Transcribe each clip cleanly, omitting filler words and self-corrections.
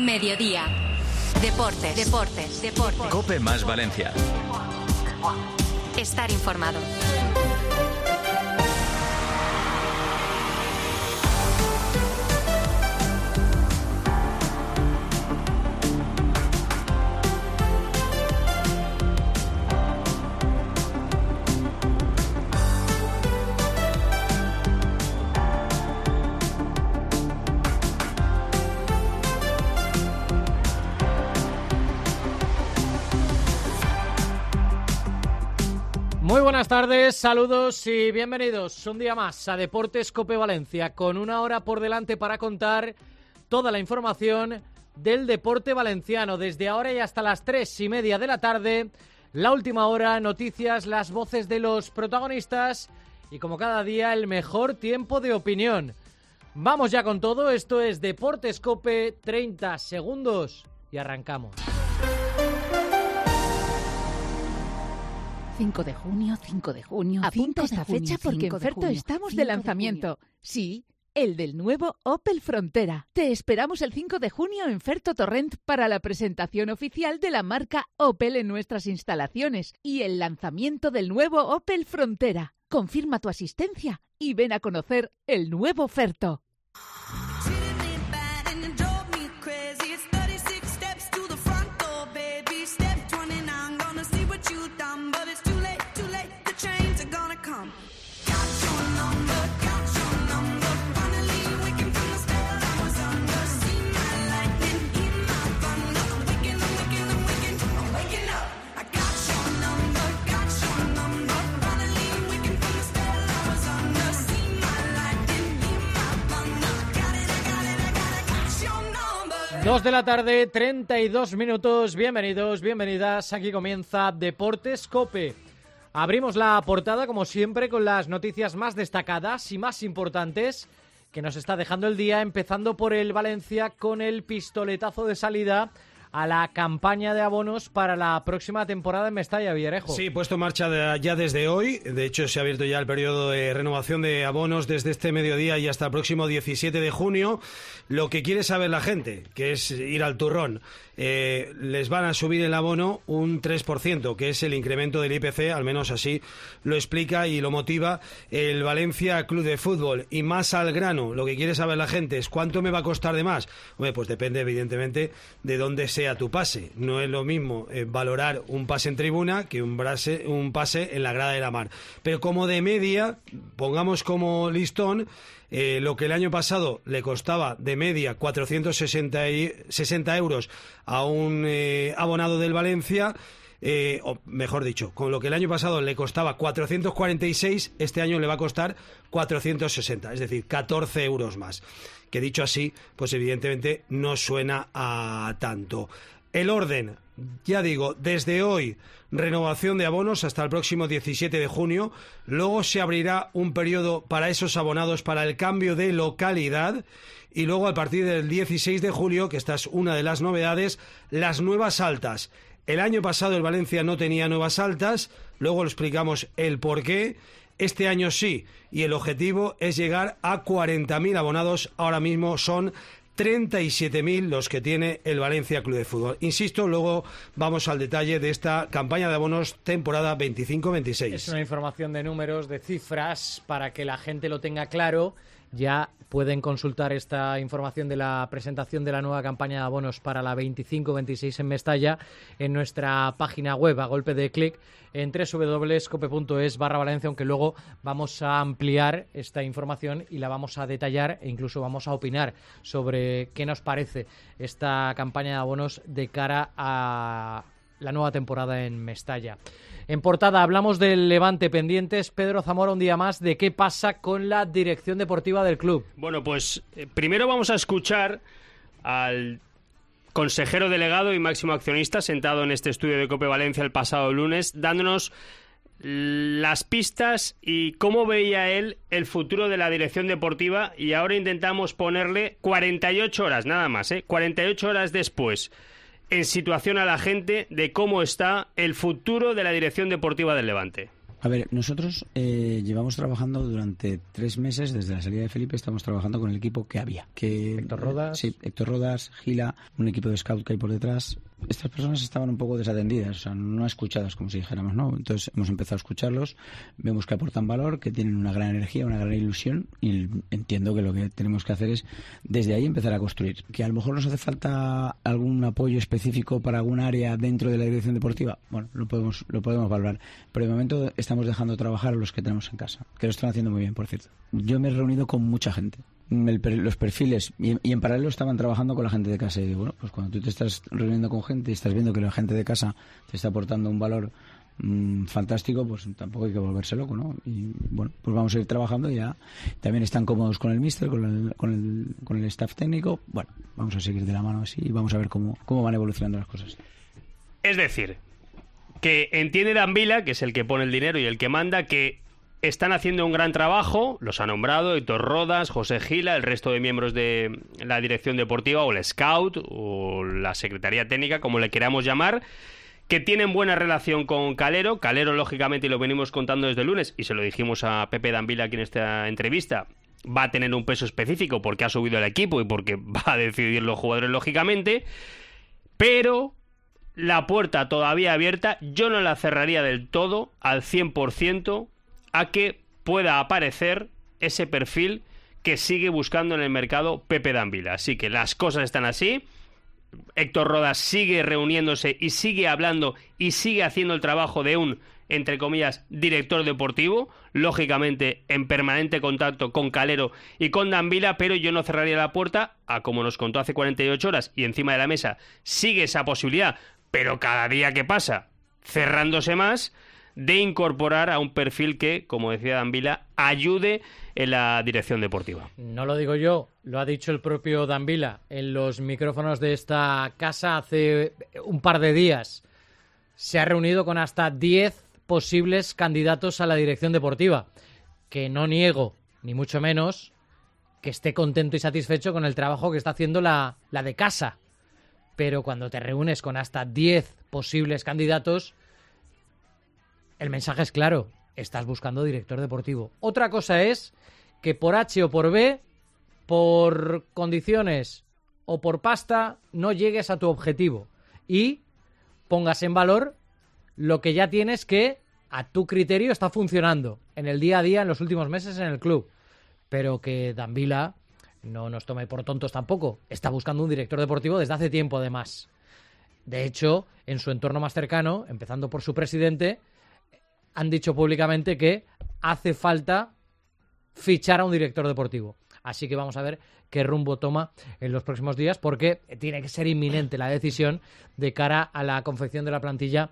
Mediodía. Deportes. COPE más Valencia. Estar informado. Muy buenas tardes, saludos y bienvenidos un día más a Deportes COPE Valencia, con una hora por delante para contar toda la información del deporte valenciano. Desde ahora y hasta las 3:30 de la tarde, la última hora, noticias, las voces de los protagonistas y, como cada día, el mejor tiempo de opinión. Vamos ya con todo, esto es Deportes COPE, 30 segundos y arrancamos. 5 de junio. Apunta esta fecha porque en Ferto estamos de lanzamiento. Sí, el del nuevo Opel Frontera. Te esperamos el 5 de junio en Ferto Torrent para la presentación oficial de la marca Opel en nuestras instalaciones y el lanzamiento del nuevo Opel Frontera. Confirma tu asistencia y ven a conocer el nuevo Ferto. Dos de la tarde, 32 minutos. Bienvenidos, bienvenidas. Aquí comienza Deportes COPE. Abrimos la portada, como siempre, con las noticias más destacadas y más importantes que nos está dejando el día, empezando por el Valencia con el pistoletazo de salida a la campaña de abonos para la próxima temporada en Mestalla, Villarejo. Sí, puesto en marcha ya desde hoy. De hecho, se ha abierto ya el periodo de renovación de abonos desde este mediodía y hasta el próximo 17 de junio. Lo que quiere saber la gente, que es ir al turrón, les van a subir el abono un 3%, que es el incremento del IPC, al menos así lo explica y lo motiva el Valencia Club de Fútbol. Y más al grano, lo que quiere saber la gente es ¿cuánto me va a costar de más? Hombre, pues depende evidentemente de dónde sea tu pase. No es lo mismo valorar un pase en tribuna que un pase en la grada de la Mar. Pero como de media, pongamos como listón, lo que el año pasado le costaba de media 460 euros a un abonado del Valencia, o mejor dicho, con lo que el año pasado le costaba 446, este año le va a costar 460, es decir, 14 euros más. Que dicho así, pues evidentemente no suena a tanto. El orden, ya digo, desde hoy, renovación de abonos hasta el próximo 17 de junio. Luego se abrirá un periodo para esos abonados para el cambio de localidad. Y luego, a partir del 16 de julio, que esta es una de las novedades, las nuevas altas. El año pasado el Valencia no tenía nuevas altas, luego lo explicamos el porqué. Este año sí, y el objetivo es llegar a 40.000 abonados. Ahora mismo son 37.000 los que tiene el Valencia Club de Fútbol. Insisto, luego vamos al detalle de esta campaña de abonos temporada 25-26. Es una información de números, de cifras, para que la gente lo tenga claro. Ya pueden consultar esta información de la presentación de la nueva campaña de abonos para la 25-26 en Mestalla en nuestra página web, a golpe de clic en www.cope.es/Valencia, aunque luego vamos a ampliar esta información y la vamos a detallar e incluso vamos a opinar sobre qué nos parece esta campaña de abonos de cara a la nueva temporada en Mestalla. En portada hablamos del Levante, pendientes, Pedro Zamora, un día más, de qué pasa con la dirección deportiva del club. Bueno, pues primero vamos a escuchar al consejero delegado y máximo accionista sentado en este estudio de COPE Valencia el pasado lunes, dándonos las pistas y cómo veía él el futuro de la dirección deportiva, y ahora intentamos ponerle 48 horas, nada más, 48 horas después, en situación a la gente de cómo está el futuro de la dirección deportiva del Levante. A ver, nosotros llevamos trabajando durante 3 meses, desde la salida de Felipe, estamos trabajando con el equipo que había. Héctor Rodas. Sí, Héctor Rodas, Gila, un equipo de scout que hay por detrás. Estas personas estaban un poco desatendidas, o sea, no escuchadas, como si dijéramos, ¿no? Entonces hemos empezado a escucharlos, vemos que aportan valor, que tienen una gran energía, una gran ilusión, y entiendo que lo que tenemos que hacer es desde ahí empezar a construir. Que a lo mejor nos hace falta algún apoyo específico para algún área dentro de la dirección deportiva, bueno, lo podemos valorar, pero de momento estamos dejando trabajar a los que tenemos en casa, que lo están haciendo muy bien, por cierto. Yo me he reunido con mucha gente. Los perfiles, y en paralelo estaban trabajando con la gente de casa, y digo, bueno, pues cuando tú te estás reuniendo con gente y estás viendo que la gente de casa te está aportando un valor fantástico, pues tampoco hay que volverse loco, ¿no? Y bueno, pues vamos a ir trabajando. Ya también están cómodos con el míster, con el staff técnico. Bueno, vamos a seguir de la mano así y vamos a ver cómo van evolucionando las cosas. Es decir, que entiende Dan Vila, que es el que pone el dinero y el que manda, que están haciendo un gran trabajo, los ha nombrado Héctor Rodas, José Gila, el resto de miembros de la dirección deportiva o el scout o la secretaría técnica, como le queramos llamar, que tienen buena relación con Calero. Calero, lógicamente, y lo venimos contando desde el lunes, y se lo dijimos a Pepe Dan Vila aquí en esta entrevista, va a tener un peso específico porque ha subido el equipo y porque va a decidir los jugadores, lógicamente, pero la puerta todavía abierta, yo no la cerraría del todo, al 100%, a que pueda aparecer ese perfil que sigue buscando en el mercado Pepe Dan Vila. Así que las cosas están así. Héctor Rodas sigue reuniéndose y sigue hablando y sigue haciendo el trabajo de un, entre comillas, director deportivo, lógicamente en permanente contacto con Calero y con Dan Vila, pero yo no cerraría la puerta a, como nos contó hace 48 horas y encima de la mesa sigue esa posibilidad, pero cada día que pasa cerrándose más, de incorporar a un perfil que, como decía Dan Vila, ayude en la dirección deportiva. No lo digo yo, lo ha dicho el propio Dan Vila en los micrófonos de esta casa hace un par de días. Se ha reunido con hasta 10 posibles candidatos a la dirección deportiva, que no niego, ni mucho menos, que esté contento y satisfecho con el trabajo que está haciendo la de casa. Pero cuando te reúnes con hasta 10 posibles candidatos, el mensaje es claro, estás buscando director deportivo. Otra cosa es que por H o por B, por condiciones o por pasta, no llegues a tu objetivo y pongas en valor lo que ya tienes que, a tu criterio, está funcionando en el día a día en los últimos meses en el club. Pero que Dan Vila no nos tome por tontos tampoco. Está buscando un director deportivo desde hace tiempo, además. De hecho, en su entorno más cercano, empezando por su presidente, han dicho públicamente que hace falta fichar a un director deportivo. Así que vamos a ver qué rumbo toma en los próximos días, porque tiene que ser inminente la decisión de cara a la confección de la plantilla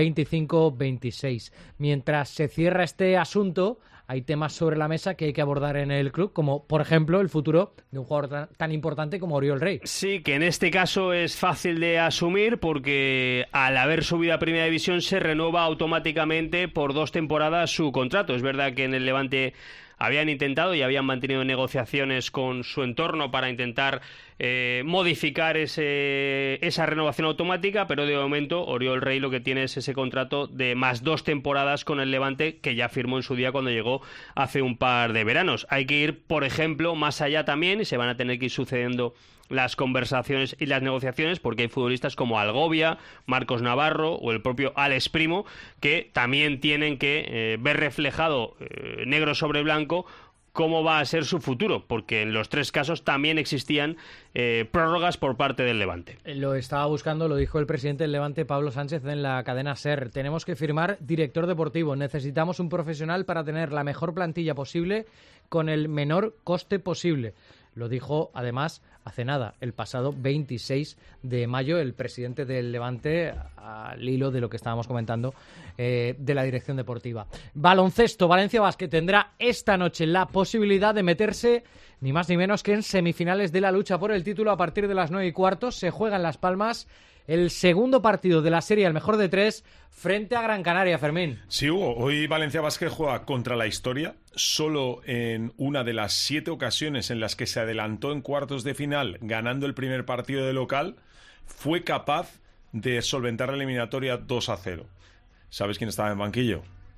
25-26. Mientras se cierra este asunto, hay temas sobre la mesa que hay que abordar en el club, como por ejemplo el futuro de un jugador tan importante como Oriol Rey. Sí, que en este caso es fácil de asumir porque al haber subido a Primera División se renueva automáticamente por 2 temporadas su contrato. Es verdad que en el Levante habían intentado y habían mantenido negociaciones con su entorno para intentar modificar esa renovación automática, pero de momento Oriol Rey lo que tiene es ese contrato de más 2 temporadas con el Levante que ya firmó en su día cuando llegó hace un par de veranos. Hay que ir, por ejemplo, más allá también y se van a tener que ir sucediendo las conversaciones y las negociaciones porque hay futbolistas como Algovia, Marcos Navarro o el propio Alex Primo que también tienen que ver reflejado negro sobre blanco cómo va a ser su futuro, porque en los 3 casos también existían prórrogas por parte del Levante. Lo estaba buscando, lo dijo el presidente del Levante, Pablo Sánchez, en la cadena SER. Tenemos que firmar director deportivo. Necesitamos un profesional para tener la mejor plantilla posible con el menor coste posible. Lo dijo, además, hace nada, el pasado 26 de mayo, el presidente del Levante, al hilo de lo que estábamos comentando de la dirección deportiva. Baloncesto, Valencia Basket tendrá esta noche la posibilidad de meterse ni más ni menos que en semifinales de la lucha por el título a partir de las 9:15. Se juega en Las Palmas el segundo partido de la serie, el mejor de 3, frente a Gran Canaria, Fermín. Sí, Hugo, hoy Valencia Basket juega contra la historia. Solo en una de las 7 ocasiones en las que se adelantó en cuartos de final ganando el primer partido de local, fue capaz de solventar la eliminatoria 2-0. ¿Sabes quién estaba en el banquillo?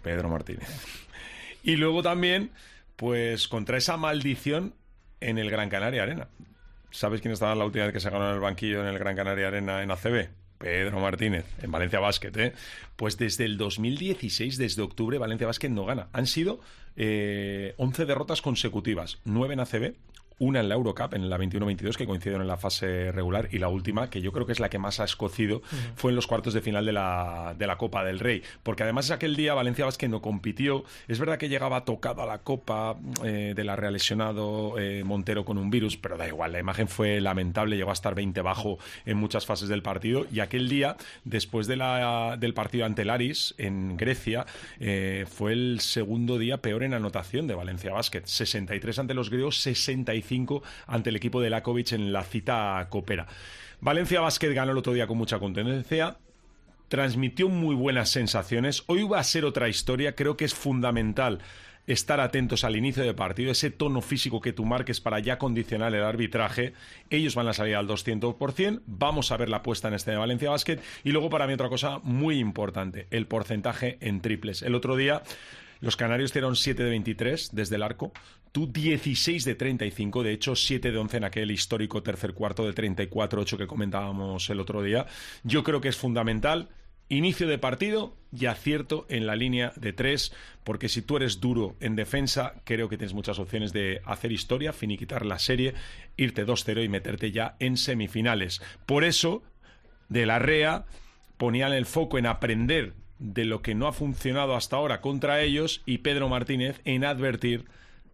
Pedro Martínez. Y luego también, pues contra esa maldición en el Gran Canaria Arena. ¿Sabes quién estaba la última vez que se ganó en el banquillo en el Gran Canaria Arena en ACB? Pedro Martínez, en Valencia Basket, ¿eh? Pues desde el 2016, desde octubre, Valencia Basket no gana. Han sido 11 derrotas consecutivas, 9 en ACB, una en la Eurocup, en la 21-22, que coincidieron en la fase regular, y la última, que yo creo que es la que más ha escocido, fue en los cuartos de final de la Copa del Rey. Porque además aquel día Valencia Basket no compitió. Es verdad que llegaba tocado a la Copa de la relesionado Montero con un virus, pero da igual, la imagen fue lamentable, llegó a estar 20 bajo en muchas fases del partido, y aquel día, después del partido ante el Aris, en Grecia, fue el segundo día peor en anotación de Valencia Basket. 63 ante los griegos, 65 ante el equipo de Lakovic en la cita copera. Valencia Basket ganó el otro día con mucha contundencia, transmitió muy buenas sensaciones. Hoy va a ser otra historia. Creo que es fundamental estar atentos al inicio del partido, ese tono físico que tú marques para ya condicionar el arbitraje. Ellos van a salir al 200%, vamos a ver la apuesta en este de Valencia Basket. Y luego, para mí, otra cosa muy importante, el porcentaje en triples. El otro día los canarios tiraron 7 de 23 desde el arco, tú 16 de 35, de hecho 7 de 11 en aquel histórico tercer cuarto de 34-8 que comentábamos el otro día. Yo creo que es fundamental inicio de partido y acierto en la línea de 3, porque si tú eres duro en defensa, creo que tienes muchas opciones de hacer historia, finiquitar la serie, irte 2-0 y meterte ya en semifinales. Por eso, de la REA ponían el foco en aprender de lo que no ha funcionado hasta ahora contra ellos, y Pedro Martínez en advertir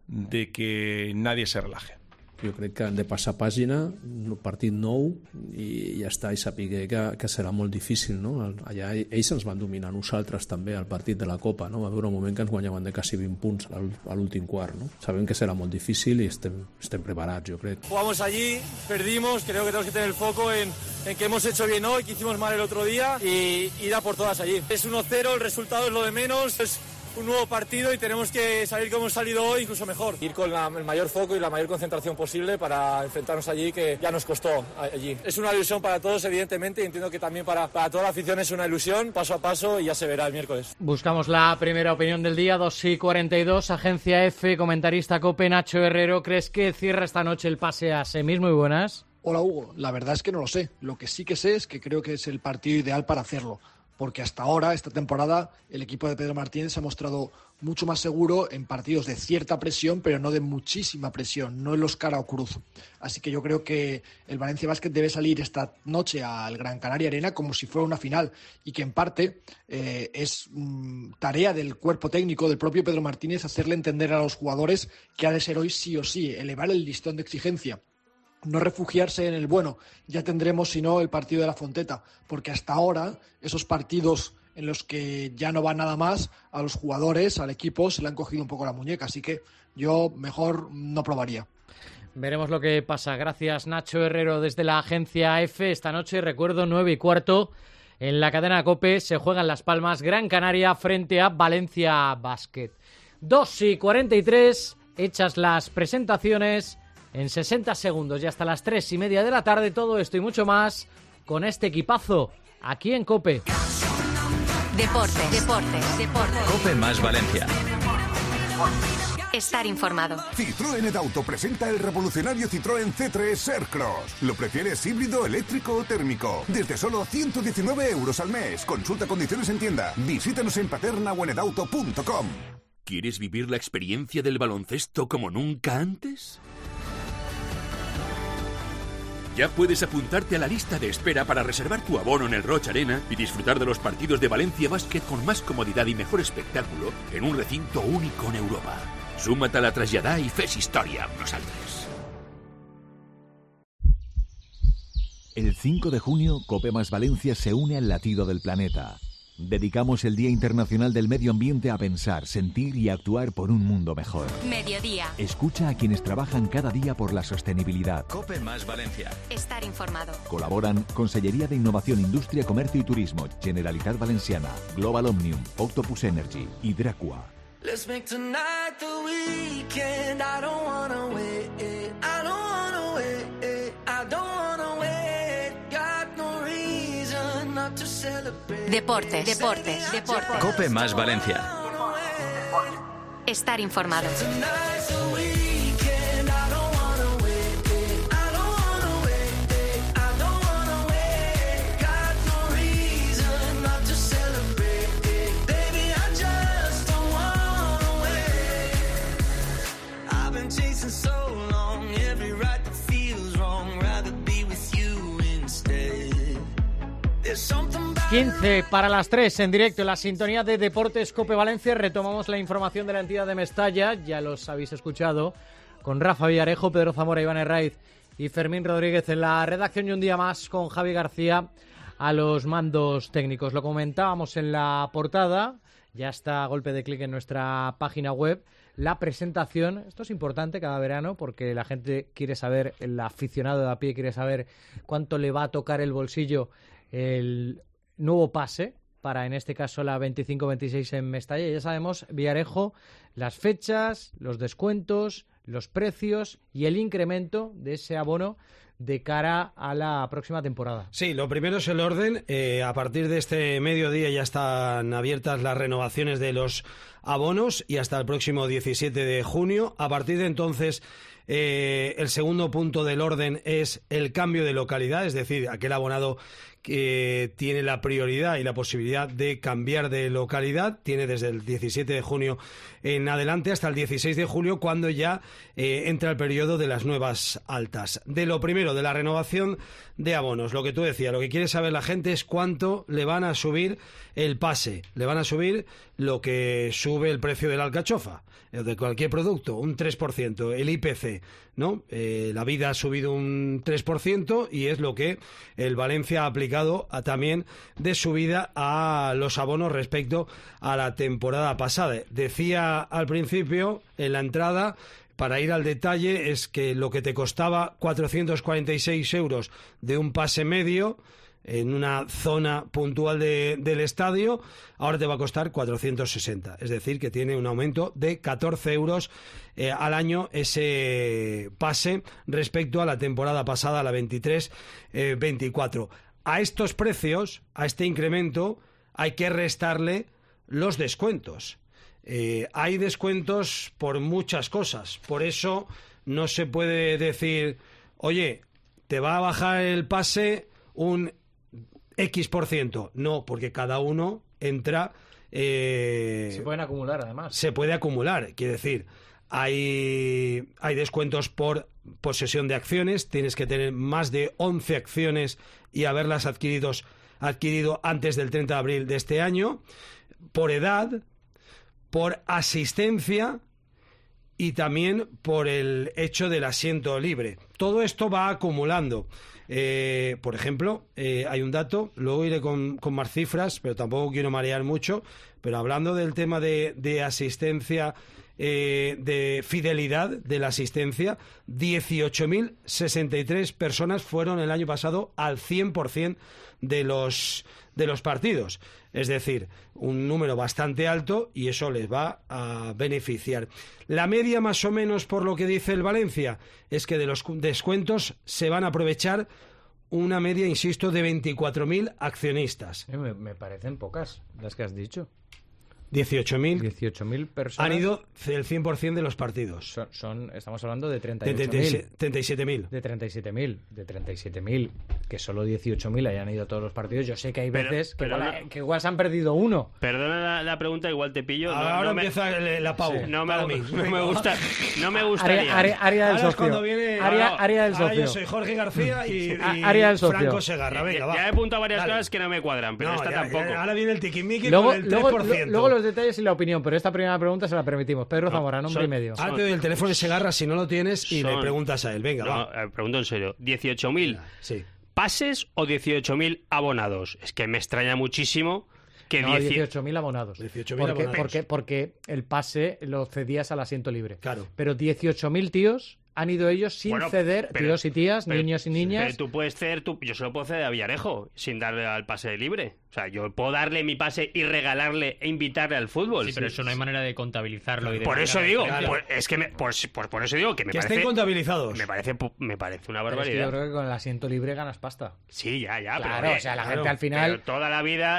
de que nadie se relaje. Jo crec que han de passar pàgina, un partit nou, i ja està, i saber que serà molt difícil, no? Allà ells ens van dominar, nosaltres també, al partit de la Copa, no? Va haver un moment que ens guanyaven de quasi 20 punts a l'últim quart, no? Sabem que serà molt difícil i estem preparats, jo crec. Jugamos allí, perdimos, creo que tenemos que tener el foco en que hemos hecho bien hoy, que hicimos mal el otro día, y ir a por todas allí. Es 1-0, el resultado es lo de menos, es un nuevo partido y tenemos que salir como hemos salido hoy, incluso mejor. Ir con el mayor foco y la mayor concentración posible para enfrentarnos allí, que ya nos costó allí. Es una ilusión para todos, evidentemente, y entiendo que también para toda la afición es una ilusión, paso a paso, y ya se verá el miércoles. Buscamos la primera opinión del día, 2:42, Agencia F, comentarista COPE, Nacho Herrero. ¿Crees que cierra esta noche el pase a semis? Muy buenas. Hola Hugo, la verdad es que no lo sé. Lo que sí que sé es que creo que es el partido ideal para hacerlo, porque hasta ahora, esta temporada, el equipo de Pedro Martínez se ha mostrado mucho más seguro en partidos de cierta presión, pero no de muchísima presión, no en los cara o cruz. Así que yo creo que el Valencia Basket debe salir esta noche al Gran Canaria Arena como si fuera una final, y que en parte es tarea del cuerpo técnico del propio Pedro Martínez hacerle entender a los jugadores que ha de ser hoy sí o sí, elevar el listón de exigencia. No refugiarse en el bueno, ya tendremos si no el partido de la Fonteta, porque hasta ahora esos partidos en los que ya no va nada más, a los jugadores, al equipo, se le han cogido un poco la muñeca, así que yo mejor no probaría. Veremos lo que pasa. Gracias, Nacho Herrero, desde la Agencia F. Esta noche, recuerdo, 9:15, en la cadena COPE se juegan Las Palmas, Gran Canaria frente a Valencia Basket. 2:43, hechas las presentaciones. En 60 segundos y hasta las 3:30 de la tarde, todo esto y mucho más con este equipazo aquí en COPE. Deportes. COPE más Valencia. Estar informado. Citroën Edauto presenta el revolucionario Citroën C3 Aircross. ¿Lo prefieres híbrido, eléctrico o térmico? Desde solo 119 euros al mes. Consulta condiciones en tienda. Visítanos en Paterna o en edauto.com. ¿Quieres vivir la experiencia del baloncesto como nunca antes? Ya puedes apuntarte a la lista de espera para reservar tu abono en el Roig Arena y disfrutar de los partidos de Valencia Basket con más comodidad y mejor espectáculo en un recinto único en Europa. Súmate a la traslladà y fes història amb nosaltres. El 5 de junio, COPE más Valencia se une al latido del planeta. Dedicamos el Día Internacional del Medio Ambiente a pensar, sentir y actuar por un mundo mejor. Mediodía. Escucha a quienes trabajan cada día por la sostenibilidad. COPE más Valencia. Estar informado. Colaboran Consellería de Innovación, Industria, Comercio y Turismo, Generalitat Valenciana, Global Omnium, Octopus Energy y Dracua. Let's make tonight the weekend. I don't wanna wait. I don't wanna wait. I don't wanna wait. Got no reason not to celebrate. Deportes. COPE más Valencia. Estar informado. Chasing so long, every right that feels wrong, rather be with you instead. There's something about 15 para las 3 en directo en la sintonía de Deportes Cope Valencia. Retomamos la información de la entidad de Mestalla, ya los habéis escuchado, con Rafa Villarejo, Pedro Zamora, Iván Herraiz y Fermín Rodríguez en la redacción, y un día más con Javi García a los mandos técnicos. Lo comentábamos en la portada, ya está a golpe de clic en nuestra página web. La presentación, esto es importante cada verano porque la gente quiere saber, el aficionado de a pie quiere saber cuánto le va a tocar el bolsillo el nuevo pase para, en este caso, la 25-26 en Mestalla. Ya sabemos, Villarejo, las fechas, los descuentos, los precios y el incremento de ese abono de cara a la próxima temporada. Sí, lo primero es el orden. A partir de este mediodía ya están abiertas las renovaciones de los abonos y hasta el próximo 17 de junio. A partir de entonces, el segundo punto del orden es el cambio de localidad, es decir, aquel abonado que tiene la prioridad y la posibilidad de cambiar de localidad, tiene desde el 17 de junio en adelante hasta el 16 de julio, cuando ya entra el periodo de las nuevas altas. De lo primero, de la renovación de abonos, lo que tú decías, lo que quiere saber la gente es cuánto le van a subir el pase. Le van a subir lo que sube el precio de la alcachofa, de cualquier producto, un 3%, el IPC, ¿no? La vida ha subido un 3% y es lo que el Valencia ha aplicado también de subida a los abonos respecto a la temporada pasada. Decía al principio, en la entrada, para ir al detalle, es que lo que te costaba 446 euros de un pase medio en una zona puntual del estadio, ahora te va a costar 460. Es decir, que tiene un aumento de 14 euros al año ese pase respecto a la temporada pasada, la 23-24. A estos precios, a este incremento, hay que restarle los descuentos. Hay descuentos por muchas cosas. Por eso no se puede decir, oye, te va a bajar el pase un X%. No, porque cada uno entra... se pueden acumular, además. Se puede acumular, quiere decir, hay descuentos por posesión de acciones, tienes que tener más de 11 acciones y haberlas adquirido antes del 30 de abril de este año, por edad, por asistencia y también por el hecho del asiento libre. Todo esto va acumulando. Por ejemplo, hay un dato, luego iré con más cifras, pero tampoco quiero marear mucho, pero hablando del tema de asistencia, de fidelidad de la asistencia, 18.063 personas fueron el año pasado al 100% de los partidos. Es decir, un número bastante alto y eso les va a beneficiar. La media, más o menos, por lo que dice el Valencia, es que de los descuentos se van a aprovechar una media, insisto, de 24.000 accionistas. Me parecen pocas las que has dicho. 18.000 personas. Han ido el 100% de los partidos. Estamos hablando de 38.000. 37.000. De 37.000. Que solo 18.000 hayan ido a todos los partidos. Yo sé que hay veces que igual se han perdido uno. Perdona la pregunta, igual te pillo. Ahora empieza la Pau. Sí. No me gustaría. Área del socio. Cuando viene, área del socio. Ahora yo soy Jorge García y área del socio. Franco Segarra. Venga, va. Ya he apuntado varias cosas que no me cuadran, pero esta tampoco. Ahora viene el tiquimiqui con el 3%. Luego los detalles y la opinión, pero esta primera pregunta se la permitimos. Pedro Zamora, nombre y medio. Ahora te doy el teléfono de Segarra si no lo tienes y le preguntas a él. Venga, va. Pregunto en serio. 18.000 sí. ¿Pases o 18.000 abonados? Es que me extraña muchísimo que 18.000 abonados. 18.000 abonados. Porque el pase lo cedías al asiento libre. Claro. Pero 18.000 tíos han ido ellos sin ceder, tíos y tías, niños y niñas. Pero tú puedes ceder, yo se lo puedo ceder a Villarejo sin darle al pase libre. O sea, yo puedo darle mi pase y regalarle e invitarle al fútbol. Sí, pero eso no hay manera de contabilizarlo. Y de por eso digo, por eso digo que me parece... estén contabilizados. Me parece una barbaridad. Es que yo creo que con el asiento libre ganas pasta. Sí, ya. Claro, o sea, la gente al final... Pero toda la vida...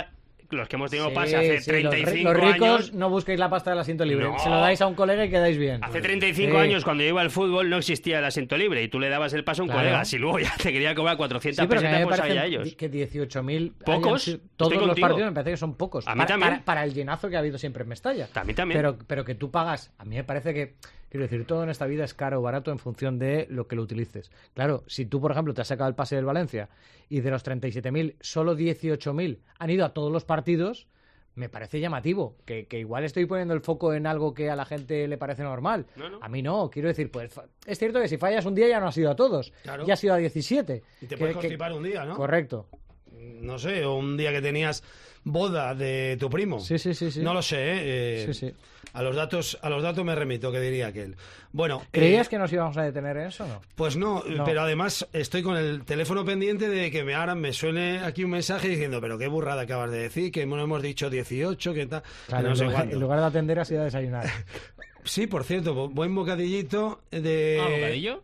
los que hemos tenido Sí, pase hace sí, 35 los ricos años... no busquéis la pasta del asiento libre. No. Se lo dais a un colega y quedáis bien. Hace 35 años, cuando yo iba al fútbol, no existía el asiento libre y tú le dabas el paso a un Claro. colega. Si luego ya te quería cobrar 400 Sí, pero que a mí pesetas, me pues allá parece ellos. que 18.000 ¿Pocos? hayan sido- Estoy todos los contigo. partidos me parece que son pocos. A mí también. Para el llenazo que ha habido siempre en Mestalla. A mí también. Pero que tú pagas, a mí me parece que, quiero decir, todo en esta vida es caro o barato en función de lo que lo utilices. Claro, si tú, por ejemplo, te has sacado el pase del Valencia y de los 37.000, solo 18.000 han ido a todos los partidos, me parece llamativo. Que igual estoy poniendo el foco en algo que a la gente le parece normal. No. A mí no, quiero decir, pues es cierto que si fallas un día ya no has ido a todos. Claro. Ya has ido a 17. Y te puedes constipar un día, ¿no? Correcto. No sé, o un día que tenías boda de tu primo. Sí. No lo sé, Sí. A los datos me remito, que diría aquel. Bueno, ¿Creías que nos íbamos a detener en eso o no? pues no, No. pero además estoy con el teléfono pendiente de que ahora me suene aquí un mensaje diciendo, pero qué burrada acabas de decir, que no hemos dicho 18, que tal, Claro, que no sé en cuánto. lugar de atender has ido a desayunar. Sí, por cierto, buen bocadillito de... ¿Bocadillo?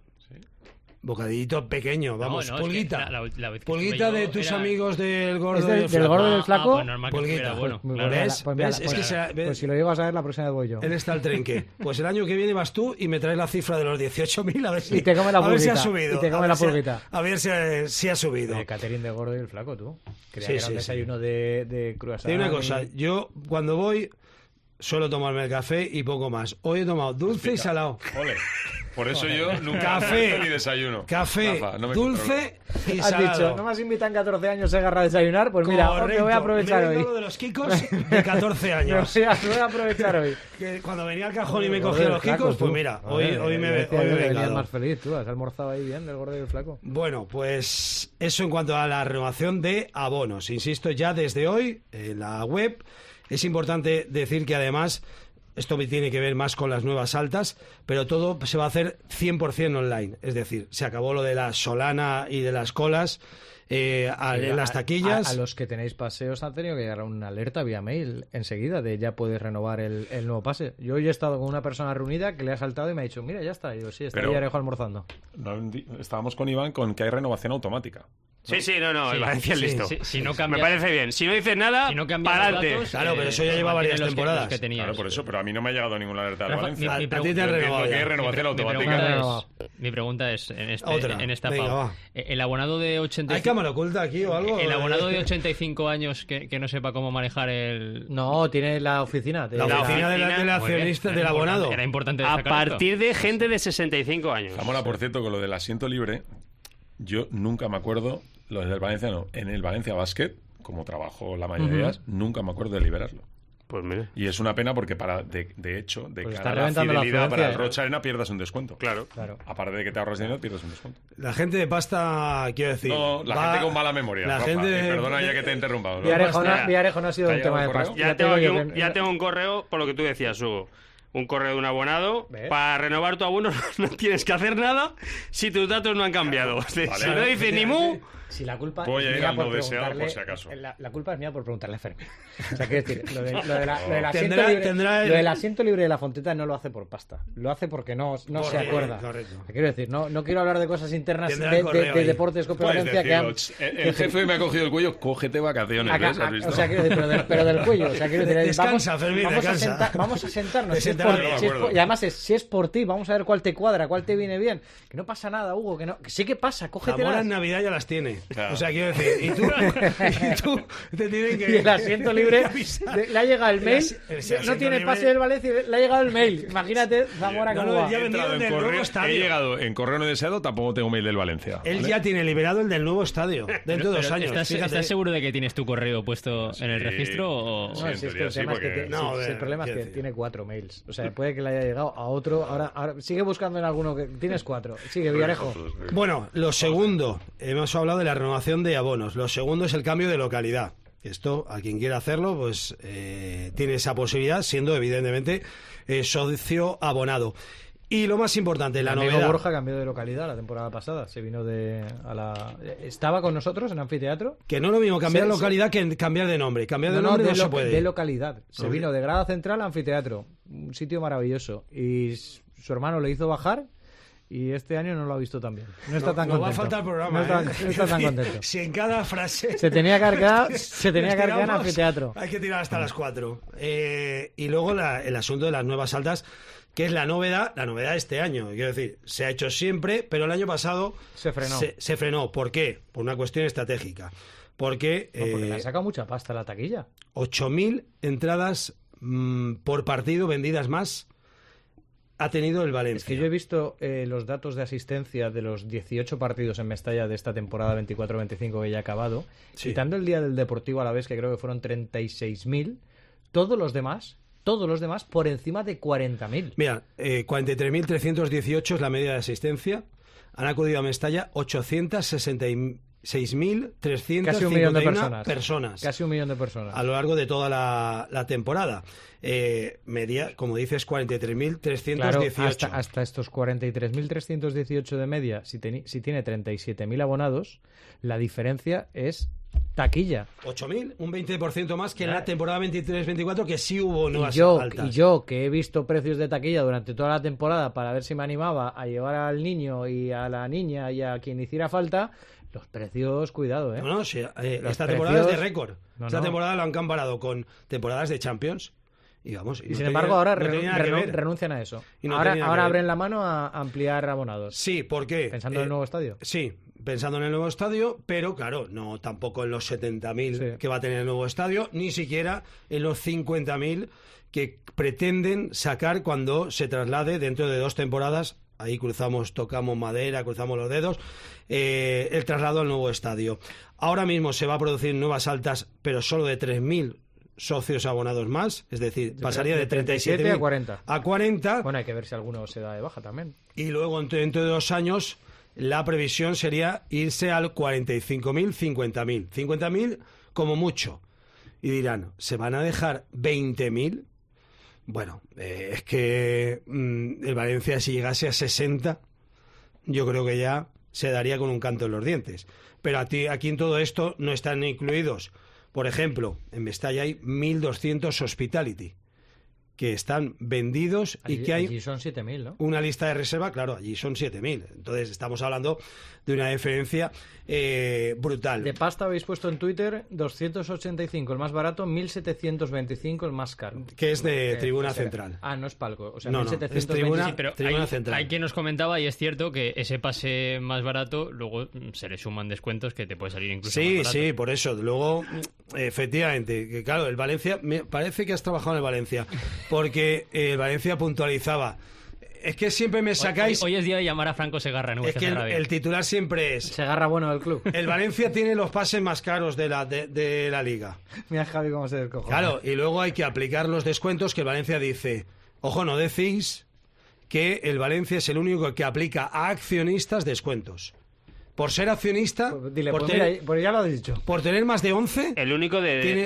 Bocadillito pequeño, vamos, No, es que pulguita. la vez que Pulguita estuve de yo tus era- amigos del gordo ¿Es y del del flaco. gordo y del flaco? pues normal que Pulguita. estuviera bueno. Pues claro. ¿Ves? Pues ¿Ves? mira, Es que pues si lo llego a saber, la próxima vez voy yo. Él está al trenque. Pues el año que viene vas tú y me traes la cifra de los 18.000 a ver si, Y te come la a ver si ha pulguita, subido. y te come A ver la si ha- pulguita. A ver si ha subido. Catherine de gordo y el flaco, tú. Creía Sí, que era un sí, desayuno de croissant. Te digo una cosa, yo cuando voy suelo tomarme el café y poco más. Hoy he tomado dulce y salado. Ole. Por eso yo nunca Café, ni desayuno. Café, Rafa, no me dulce y Has salado. dicho, no me has invitado en 14 años a agarrar a desayunar, pues mira, me voy a aprovechar Me he hoy. venido lo de los Kikos de 14 años. Me voy a aprovechar hoy. Que cuando venía al cajón y me Gordo cogía y el los flaco, Kikos, pues tú. mira, Joder, hoy me decía yo que he venías vengado. más feliz, tú. Has almorzado ahí bien del gordo y el flaco. Bueno, pues eso en cuanto a la renovación de abonos. Insisto, ya desde hoy en la web es importante decir que además esto tiene que ver más con las nuevas altas, pero todo se va a hacer 100% online. Es decir, se acabó lo de la Solana y de las colas en las taquillas. A los que tenéis paseos han tenido que llegar una alerta vía mail enseguida de ya puedes renovar el nuevo pase. Yo hoy he estado con una persona reunida que le ha saltado y me ha dicho, mira, ya está. Y digo, sí, está Pero- Villarejo almorzando. Estábamos con Iván con que hay renovación automática. Sí, no, el Sí, Valencia es sí, listo. si no Me cambias- parece bien. Si no dices nada, Si no cambias para los adelante. datos, Claro, pero eso ya se lleva varias mantienen los temporadas. que tenías. Claro, por eso, pero a mí no me ha llegado ninguna alerta de Rafa, Valencia. A ti te han Yo entiendo renovado que ya. hay renovación automática. Mi pregunta es Otra. en esta Venga, pava. va. El abonado de 85... ¿Hay cámara oculta aquí o algo? El abonado de 85 años que no sepa cómo manejar el... No, tiene la oficina. La oficina del Muy bien, accionista, del era abonado. Era importante A destacar esto. partir de gente de 65 años. Zamora, por cierto, con lo del asiento libre, yo nunca me acuerdo, lo del Valencia no, en el Valencia Basket, como trabajo la mayoría de días, nunca me acuerdo de liberarlo. Pues mira. Y es una pena porque de hecho, de Pues está cara a la reventando la fidelidad para el afluencia, Rocha Arena pierdas un descuento. Claro. Aparte de que te ahorras dinero, pierdes un descuento. La gente de pasta, quiero decir... No, la va- gente con mala memoria. La Rafa, gente y perdona ya que te he interrumpido. ¿no? Villarejo no ha sido ¿Te ha un tema de llegado el pasta. correo? Ya te digo tengo, yo aquí que- ya tengo un correo, por lo que tú decías, Hugo. Un correo de un abonado. ¿Ves? Para renovar tu abono no tienes que hacer nada si tus datos no han cambiado. Si no dices ni mu... Si la culpa Voy a es ir mía al por no deseado, preguntarle- por si acaso. La culpa es mía por preguntarle a Fermín. O sea, quiero decir, lo del asiento Tendrá- libre, tendrá el- lo del asiento libre de la Fonteta no lo hace por pasta. Lo hace porque no se Correcto, acuerda. correcto. Quiero decir, no quiero hablar de cosas internas Tendrá de, el correo de ahí. Deportes Cope Puedes Valencia que han... decirlo, el jefe me ha cogido el cuello, cógete vacaciones. Acá- ¿ves? ¿Has visto? o sea, quiero decir, pero del cuello. O sea, quiero decir, Descansa, Fermín, descansa. vamos a sentarnos. Si es Desentrar, por- no me si es acuerdo. por- y además, si es por ti, vamos a ver cuál te cuadra, cuál te viene bien. Que no pasa nada, Hugo. Que sí que pasa, Zamora cógetelas. en Navidad ya las tiene. Claro. O sea, quiero decir, y tú te tienen que... Y el asiento libre, le ha llegado el mail. El asiento No tiene libre- pase del Valencia, le ha llegado el mail. Imagínate, Zamora, No, cómo no, va. ya He entrado vendieron en del nuevo correo, estadio. he llegado en correo no deseado, tampoco tengo mail del Valencia. Él ¿vale? ya tiene liberado el del nuevo estadio dentro de 2 años. ¿Estás fíjate. seguro de que tienes tu correo puesto en el registro? O... Sí, No, en si es que teoría el sí, tema es que porque- te- No, si- a si ver, el problema es quiero que decir. tiene 4 mails. O sea, puede que le haya llegado a otro. Ahora sigue buscando en alguno que tienes 4. Sigue, Villarejo. Bueno, lo segundo, hemos hablado de la renovación de abonos. Lo segundo es el cambio de localidad. Esto, a quien quiera hacerlo, pues tiene esa posibilidad, siendo evidentemente socio abonado. Y lo más importante, la El amigo novedad. Borja cambió de localidad la temporada pasada. Se vino estaba con nosotros en anfiteatro. Que no es lo mismo cambiar Sí, de localidad que cambiar de nombre. Cambiar de No, nombre no se de puede. localidad. Se No. vino de Grada Central a anfiteatro. Un sitio maravilloso. Y su hermano le hizo bajar y este año no lo ha visto tan bien. No está tan no contento. va a faltar programa. No está tan contento. Si en cada frase... Se tenía que quedar en anfiteatro. Hay que tirar hasta las 4. Y luego el asunto de las nuevas altas, que es la novedad de este año. Quiero decir, se ha hecho siempre, pero el año pasado se frenó. Se frenó. ¿Por qué? Por una cuestión estratégica. Porque le han sacado mucha pasta a la taquilla. 8.000 entradas por partido vendidas más ha tenido el Valencia. Es que yo he visto los datos de asistencia de los 18 partidos en Mestalla de esta temporada 24-25 que ya ha acabado, quitando el día del Deportivo Alavés, que creo que fueron 36.000, todos los demás por encima de 40.000. Mira, 43.318 es la media de asistencia. Han acudido a Mestalla 866.351 casi 1 millón de personas. Casi 1 millón de personas. A lo largo de toda la temporada. Media, como dices, 43.318. Claro, hasta estos 43.318 de media, si tiene 37.000 abonados, la diferencia es taquilla. 8.000, un 20% más que en la temporada 23-24, que sí hubo nuevas altas. Y yo, que he visto precios de taquilla durante toda la temporada para ver si me animaba a llevar al niño y a la niña y a quien hiciera falta, los precios, cuidado, ¿eh? No, sí, esta temporada es de récord. Esta temporada lo han comparado con temporadas de Champions. Y sin embargo ahora renuncian a eso. Ahora abren la mano a ampliar abonados. Sí, ¿por qué? Pensando en el nuevo estadio. Sí, pensando en el nuevo estadio, pero claro, no tampoco en los 70.000 que va a tener el nuevo estadio, ni siquiera en los 50.000 que pretenden sacar cuando se traslade dentro de 2 temporadas. Ahí tocamos madera, cruzamos los dedos, el traslado al nuevo estadio. Ahora mismo se va a producir nuevas altas, pero solo de 3.000 socios abonados más, es decir, pasaría de 37 a 40. A 40. Bueno, hay que ver si alguno se da de baja también. Y luego, dentro de 2 años, la previsión sería irse al 45.000, 50.000. 50.000 como mucho. Y dirán, ¿se van a dejar 20.000? Bueno, es que el Valencia, si llegase a 60, yo creo que ya se daría con un canto en los dientes. Pero aquí en todo esto no están incluidos. Por ejemplo, en Mestalla hay 1.200 hospitality que están vendidos y que hay allí son 7.000, ¿no? Una lista de reserva, claro, allí son 7.000. Entonces estamos hablando de una diferencia brutal. De pasta habéis puesto en Twitter 285 el más barato, 1.725 el más caro. Que es de tribuna central. No es palco, o sea, no, 1.725. Es tribuna central. Hay quien nos comentaba, y es cierto, que ese pase más barato luego se le suman descuentos que te puede salir incluso más barato. Sí, por eso. Luego, efectivamente, que claro, el Valencia, me parece que has trabajado en el Valencia, porque el Valencia puntualizaba. Es que siempre me sacáis... Hoy es día de llamar a Franco Segarra. No, es que el titular siempre es... Segarra bueno del club. El Valencia tiene los pases más caros de la Liga. Mira Javi cómo se descoja. Claro, y luego hay que aplicar los descuentos que el Valencia dice. Ojo, no decís que el Valencia es el único que aplica a accionistas descuentos. Por ser accionista... Pues ya lo has dicho. Por tener más de 11... El único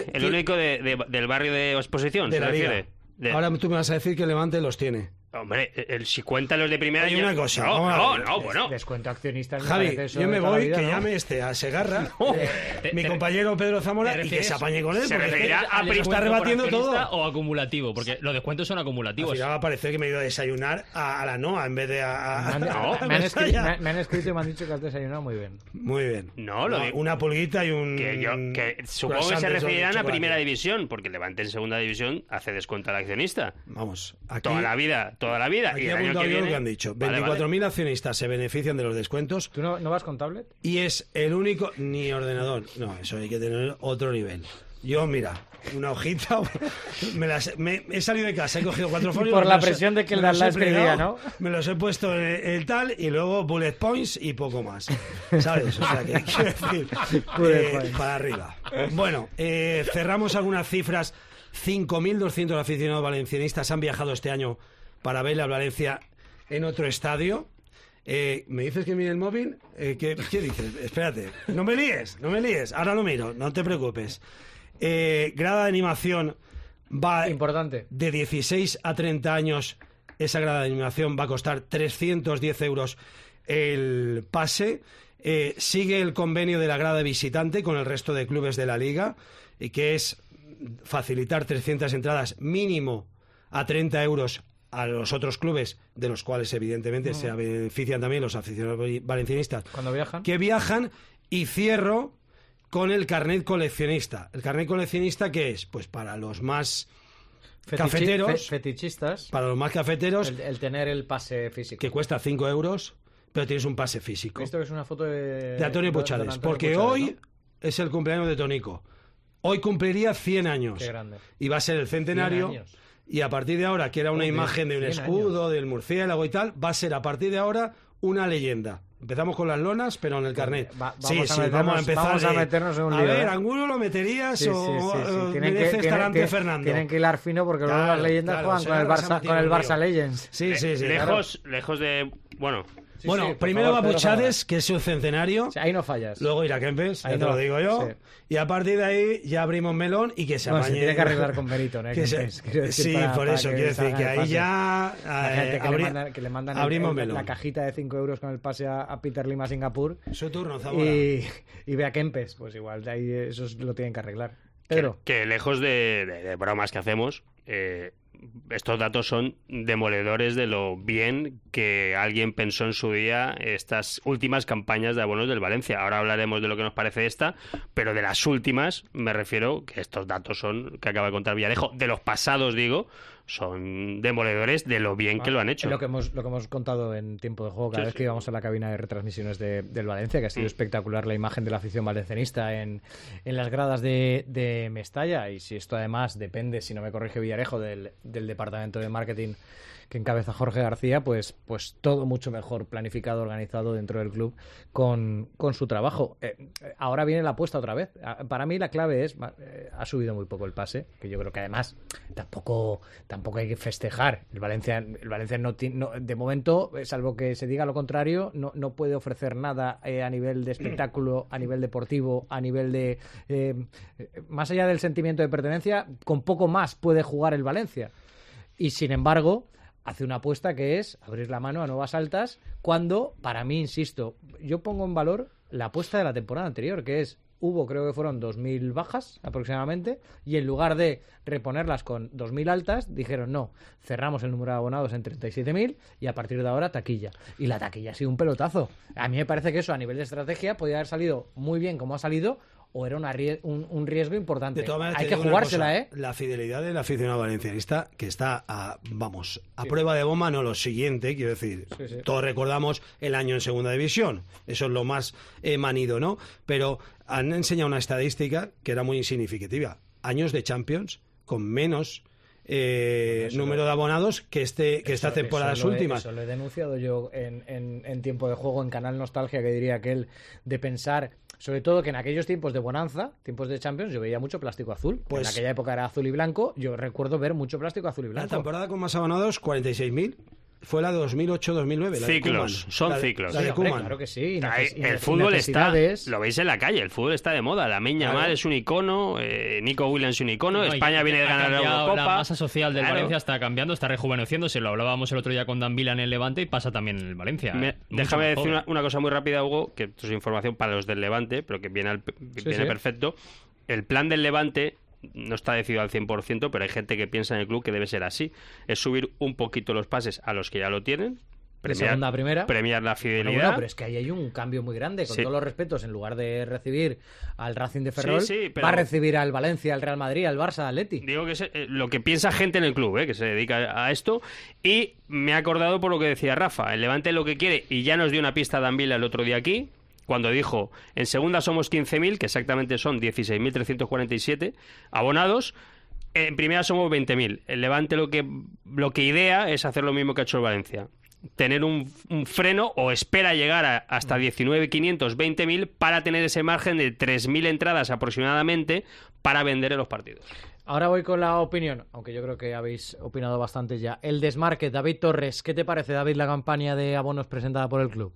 del barrio de exposición, de se la refiere. Liga. Ahora tú me vas a decir que el Levante los tiene. Hombre, si cuentan los de primera... Hay una cosa. Bueno. Descuento accionista. Javi, yo me voy, que llame a Segarra, mi compañero Pedro Zamora, y que se apañe con él. Se referirá a está rebatiendo todo. ¿O acumulativo? Porque los descuentos son acumulativos. Al final va a parecer que me he ido a desayunar a la NOA en vez de me han escrito y me han dicho que has desayunado muy bien. Muy bien. Una pulguita y un... Que supongo que se referirán a primera división, porque el Levante en segunda división hace descuento al accionista. Vamos, aquí... Toda la vida. Aquí y el año que viene... lo que han dicho. 24.000 accionistas se benefician de los descuentos. ¿Tú no vas con tablet? Y es el único... Ni ordenador. No, eso hay que tener otro nivel. Yo, mira, una hojita... he salido de casa, he cogido 4 folios... Por la presión de que el Dallas escribía, ¿no? Me los he puesto en el tal y luego bullet points y poco más. ¿Sabes? O sea, que quiero decir... para arriba. Bueno, cerramos algunas cifras. 5.200 aficionados valencianistas han viajado este año para ver al Valencia en otro estadio. ¿Me dices que mire el móvil? ¿Qué dices? Espérate, no me líes, ahora lo miro, no te preocupes. Grada de animación va... Importante. De 16 a 30 años, esa grada de animación va a costar 310 euros el pase. Sigue el convenio de la grada de visitante con el resto de clubes de la Liga, y que es facilitar 300 entradas mínimo a 30 euros a los otros clubes, de los cuales evidentemente se benefician también los aficionados valencianistas cuando viajan, que viajan. Y cierro con el carnet coleccionista. ¿El carnet coleccionista qué es? Pues para los más cafeteros, fetichistas, para los más cafeteros, el tener el pase físico, que cuesta 5 euros, pero tienes un pase físico. Esto es una foto de Antonio Puchades, porque Puchades, hoy, ¿no?, es el cumpleaños de Tonico. Hoy cumpliría 100 años. Qué grande. Y va a ser el centenario. Y a partir de ahora, que era una imagen de un escudo, del murciélago y tal, va a ser a partir de ahora una leyenda. Empezamos con las lonas, pero en el carnet. Vamos a empezar. Vamos a meternos en un lío. A ver, ¿Angulo lo meterías o merece estar ante Fernando? Tienen que hilar fino porque luego las leyendas juegan con el Barça Legends. Sí. Lejos de... Bueno... primero va Puchades, que es su centenario. Ahí no fallas. Luego irá Kempes, te lo digo yo. Sí. Y a partir de ahí ya abrimos melón y que se apañe. Se tiene que arreglar con Benito, ¿no? Por eso quiero decir que ahí ya que le mandan abrimos melón. La cajita de 5 euros con el pase a Peter Lim a Singapur. Su turno, Zamora. Y ve a Kempes, pues igual de ahí eso lo tienen que arreglar. Pedro. Que lejos de bromas que hacemos, estos datos son demoledores de lo bien que alguien pensó en su día estas últimas campañas de abonos del Valencia. Ahora hablaremos de lo que nos parece esta, pero de las últimas me refiero que estos datos son que acaba de contar Villarejo. De los pasados, digo, son demoledores de lo bien que lo han hecho. Lo que hemos contado en tiempo de juego cada vez que íbamos a la cabina de retransmisiones del Valencia, que ha sido espectacular la imagen de la afición valencianista en las gradas de Mestalla. Y si esto además depende, si no me corrige Villarejo, del departamento de marketing que encabeza Jorge García, pues todo mucho mejor planificado, organizado dentro del club con su trabajo. Ahora viene la apuesta otra vez. Para mí la clave es, ha subido muy poco el pase, que yo creo que además tampoco hay que festejar. El Valencia no, de momento, salvo que se diga lo contrario, no puede ofrecer nada a nivel de espectáculo, a nivel deportivo, a nivel de... más allá del sentimiento de pertenencia, con poco más puede jugar el Valencia. Y sin embargo, hace una apuesta que es abrir la mano a nuevas altas cuando, para mí, insisto, yo pongo en valor la apuesta de la temporada anterior, que es, creo que fueron 2.000 bajas aproximadamente, y en lugar de reponerlas con 2.000 altas, dijeron no, cerramos el número de abonados en 37.000 y a partir de ahora taquilla. Y la taquilla ha sido un pelotazo. A mí me parece que eso a nivel de estrategia podría haber salido muy bien como ha salido, o era un riesgo importante. De todas maneras, hay que jugársela, La fidelidad del aficionado valencianista, que está a prueba de bomba, no lo siguiente, quiero decir, todos recordamos el año en segunda división, eso es lo más manido, ¿no? Pero han enseñado una estadística que era muy insignificativa, años de Champions con menos número de abonados que esta temporada última. Eso lo he denunciado yo en tiempo de juego, en Canal Nostalgia, que diría aquel de pensar, sobre todo que en aquellos tiempos de bonanza, tiempos de Champions, yo veía mucho plástico azul. Pues en aquella época era azul y blanco, yo recuerdo ver mucho plástico azul y blanco. La temporada con más abonados, 46.000. Fue la de 2008-2009. Ciclos, son ciclos. La de Koeman. Claro que sí. El fútbol está, lo veis en la calle, el fútbol está de moda. Lamine Yamal es un icono, Nico Williams es un icono, España viene de ganar la Eurocopa. La masa social del Valencia está cambiando, está rejuveneciéndose. Lo hablábamos el otro día con Dan Vila en el Levante y pasa también en el Valencia. Déjame decir una cosa muy rápida, Hugo, que esto es información para los del Levante, pero que viene perfecto. El plan del Levante no está decidido al 100%, pero hay gente que piensa en el club que debe ser así. Es subir un poquito los pases a los que ya lo tienen, premiar la fidelidad. Bueno, pero es que ahí hay un cambio muy grande, con todos los respetos. En lugar de recibir al Racing de Ferrol, va a recibir al Valencia, al Real Madrid, al Barça, al Atleti. Digo que es lo que piensa gente en el club, que se dedica a esto. Y me he acordado por lo que decía Rafa, el Levante lo que quiere, y ya nos dio una pista Dan Vila el otro día aquí, cuando dijo, en segunda somos 15.000, que exactamente son 16.347 abonados, en primera somos 20.000. El Levante lo que idea es hacer lo mismo que ha hecho el Valencia. Tener un freno, o espera llegar hasta 19.500, 20.000, para tener ese margen de 3.000 entradas aproximadamente para vender en los partidos. Ahora voy con la opinión, aunque yo creo que habéis opinado bastante ya. El desmarque, David Torres. ¿Qué te parece, David, la campaña de abonos presentada por el club?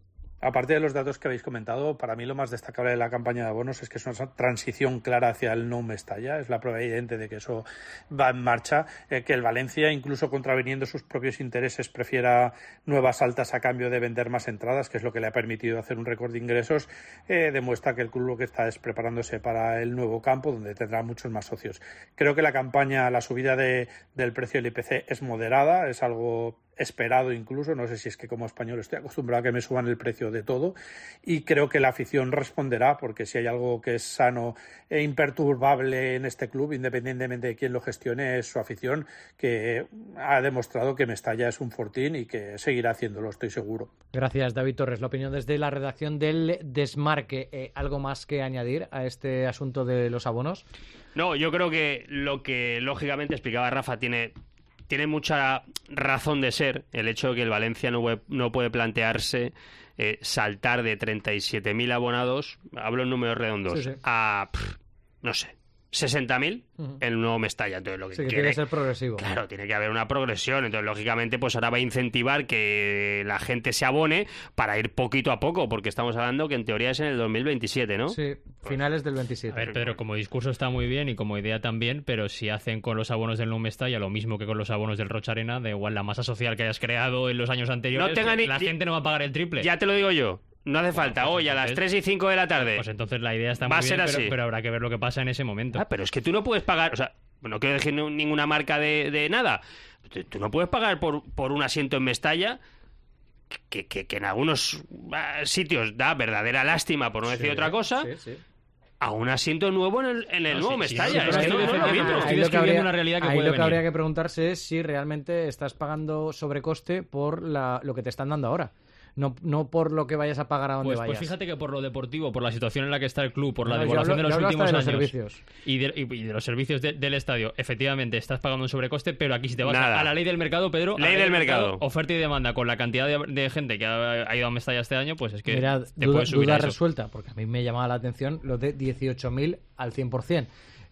Aparte de los datos que habéis comentado, para mí lo más destacable de la campaña de abonos es que es una transición clara hacia el no Mestalla. Es la prueba evidente de que eso va en marcha. Que el Valencia, incluso contraviniendo sus propios intereses, prefiera nuevas altas a cambio de vender más entradas, que es lo que le ha permitido hacer un récord de ingresos, demuestra que el club lo que está es preparándose para el nuevo campo, donde tendrá muchos más socios. Creo que la campaña, la subida del precio del IPC es moderada, es algo esperado incluso, no sé si es que como español estoy acostumbrado a que me suban el precio de todo, y creo que la afición responderá, porque si hay algo que es sano e imperturbable en este club, independientemente de quién lo gestione, es su afición, que ha demostrado que Mestalla es un fortín y que seguirá haciéndolo, estoy seguro. Gracias, David Torres. La opinión desde la redacción del Desmarque. ¿Algo más que añadir a este asunto de los abonos? No, yo creo que lo que lógicamente explicaba Rafa tiene mucha razón de ser el hecho de que el Valencia no puede plantearse saltar de 37.000 abonados, hablo en números redondos, a, no sé, 60.000 en un nuevo Mestalla. Entonces, lo que tiene que ser progresivo. Claro, tiene que haber una progresión. Entonces, lógicamente, pues ahora va a incentivar que la gente se abone para ir poquito a poco, porque estamos hablando que en teoría es en el 2027, ¿no? Sí, finales del 27. A ver, Pedro, como discurso está muy bien y como idea también, pero si hacen con los abonos del Nou Mestalla lo mismo que con los abonos del Rocha Arena, da igual la masa social que hayas creado en los años anteriores, la gente no va a pagar el triple. Ya te lo digo yo. No hace falta, hoy a las 3 y 5 de la tarde. Pues entonces la idea está muy bien, pero habrá que ver lo que pasa en ese momento. Pero es que tú no puedes pagar, o sea, no quiero decir ninguna marca de nada. Tú no puedes pagar por un asiento en Mestalla que en algunos sitios da verdadera lástima, por no decir otra cosa. A un asiento nuevo en el nuevo Mestalla. Es que no es lo mismo. Estoy describiendo una realidad que puede venir. Lo que habría que preguntarse es si realmente estás pagando sobrecoste por lo que te están dando ahora. No por lo que vayas a pagar a donde vayas. Pues fíjate que por lo deportivo, por la situación en la que está el club, por la devaluación de los últimos años y de los servicios del estadio, efectivamente estás pagando un sobrecoste, pero aquí si te vas a la ley del mercado, Pedro, ley del mercado, oferta y demanda, con la cantidad de gente que ha ido a Mestalla este año, pues es que mirad, te puedes subir duda a eso. Resuelta, porque a mí me llamaba la atención lo de 18.000 al 100%.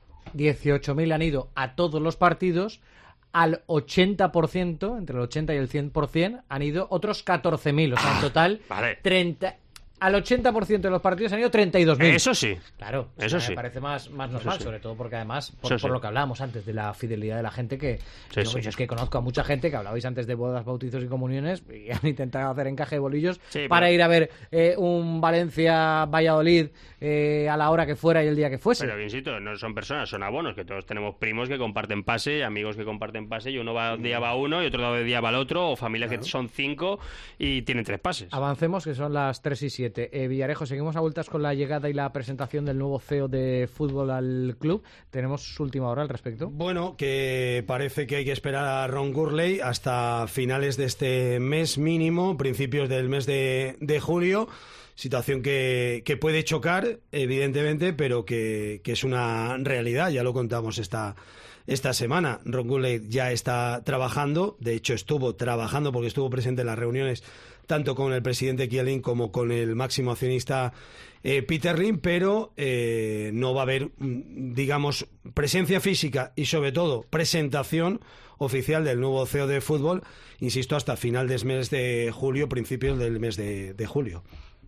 18.000 han ido a todos los partidos. Al 80%, entre el 80 y el 100%, han ido otros 14.000. O sea, en total, 30... Al 80% de los partidos han ido 32.000. Eso sí. Claro, eso sí. Me parece más normal, sobre todo porque además, por lo que hablábamos antes de la fidelidad de la gente, que es que conozco a mucha gente que hablabais antes de bodas, bautizos y comuniones y han intentado hacer encaje de bolillos para ir a ver un Valencia-Valladolid a la hora que fuera y el día que fuese. Pero, insisto, no son personas, son abonos, que todos tenemos primos que comparten pase, amigos que comparten pase, y uno día va uno y otro día va el otro, o familias que son 5 y tienen 3 pases. Avancemos, que son las 3 y 7. Villarejo, seguimos a vueltas con la llegada y la presentación del nuevo CEO de fútbol al club. ¿Tenemos su última hora al respecto? Bueno, que parece que hay que esperar a Ron Gurley hasta finales de este mes mínimo, principios del mes de julio. Situación que puede chocar, evidentemente, pero que es una realidad. Ya lo contamos esta semana. Ron Gurley ya está trabajando, de hecho estuvo trabajando porque estuvo presente en las reuniones tanto con el presidente Kielin como con el máximo accionista Peter Lim, pero no va a haber, digamos, presencia física y sobre todo presentación oficial del nuevo CEO de fútbol, insisto, hasta final del mes de julio, principios del mes de julio.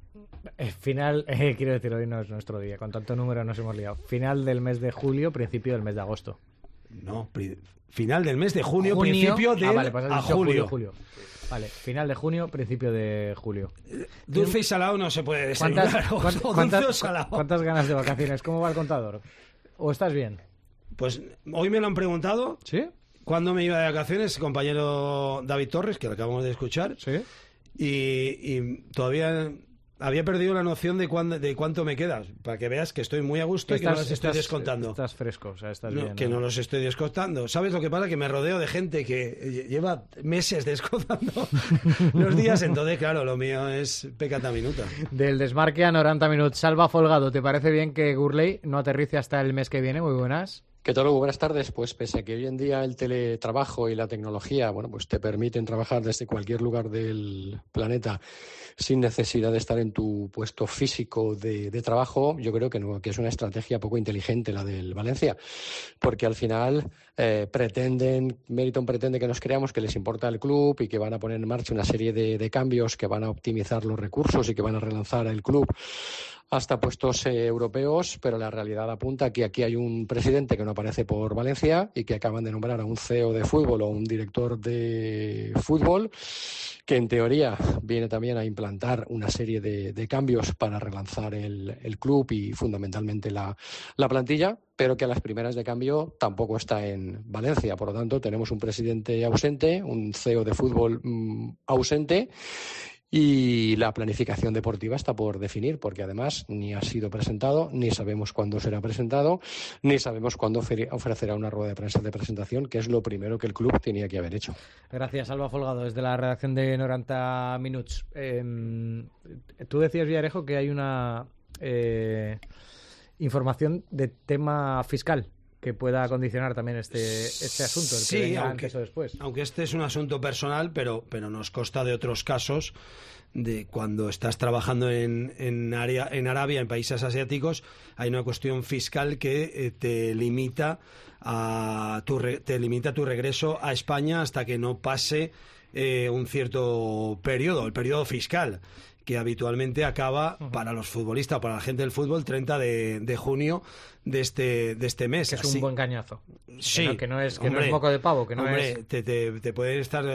Final, quiero decir, hoy no es nuestro día, con tanto número nos hemos liado. Final del mes de julio, principio del mes de agosto. No, final del mes de junio, principio de julio. Vale, final de junio, principio de julio. Dulce y salado no se puede desayunar. ¿Cuántas ganas de vacaciones? ¿Cómo va el contador? ¿O estás bien? Pues hoy me lo han preguntado. ¿Sí? ¿Cuándo me iba de vacaciones? Compañero David Torres, que lo acabamos de escuchar. Sí. Y todavía había perdido la noción de cuánto me queda, para que veas que estoy muy a gusto y que no los estoy descontando. Estás fresco, o sea, estás bien. Que no los estoy descontando. ¿Sabes lo que pasa? Que me rodeo de gente que lleva meses descontando los días, entonces, claro, lo mío es pecata minuta. Del Desmarque a 90 minutos. Salva Folgado, ¿te parece bien que Gurley no aterrice hasta el mes que viene? Muy buenas. ¿Qué tal? Buenas tardes. Pues pese a que hoy en día el teletrabajo y la tecnología, bueno, pues te permiten trabajar desde cualquier lugar del planeta sin necesidad de estar en tu puesto físico de trabajo, yo creo que no, que es una estrategia poco inteligente la del Valencia, porque al final Meriton pretende que nos creamos que les importa el club y que van a poner en marcha una serie de cambios que van a optimizar los recursos y que van a relanzar el club hasta puestos europeos, pero la realidad apunta que aquí hay un presidente que no aparece por Valencia y que acaban de nombrar a un CEO de fútbol o un director de fútbol que en teoría viene también a implantar una serie de cambios para relanzar el club y fundamentalmente la plantilla, pero que a las primeras de cambio tampoco está en Valencia. Por lo tanto, tenemos un presidente ausente, un CEO de fútbol ausente, y la planificación deportiva está por definir, porque además ni ha sido presentado, ni sabemos cuándo será presentado, ni sabemos cuándo ofrecerá una rueda de prensa de presentación, que es lo primero que el club tenía que haber hecho. Gracias, Alba Folgado, desde la redacción de 90 Minuts. Tú decías, Villarejo, que hay una información de tema fiscal que pueda condicionar también este asunto, el que venga antes o después. Aunque este es un asunto personal, pero nos consta de otros casos de cuando estás trabajando en Arabia, en países asiáticos, hay una cuestión fiscal que te limita tu regreso a España hasta que no pase un cierto periodo, el periodo fiscal, que habitualmente acaba para los futbolistas, para la gente del fútbol, 30 de junio de este mes. Que es un buen cañazo. Sí. Que no es moco de pavo, que no es... Te pueden estar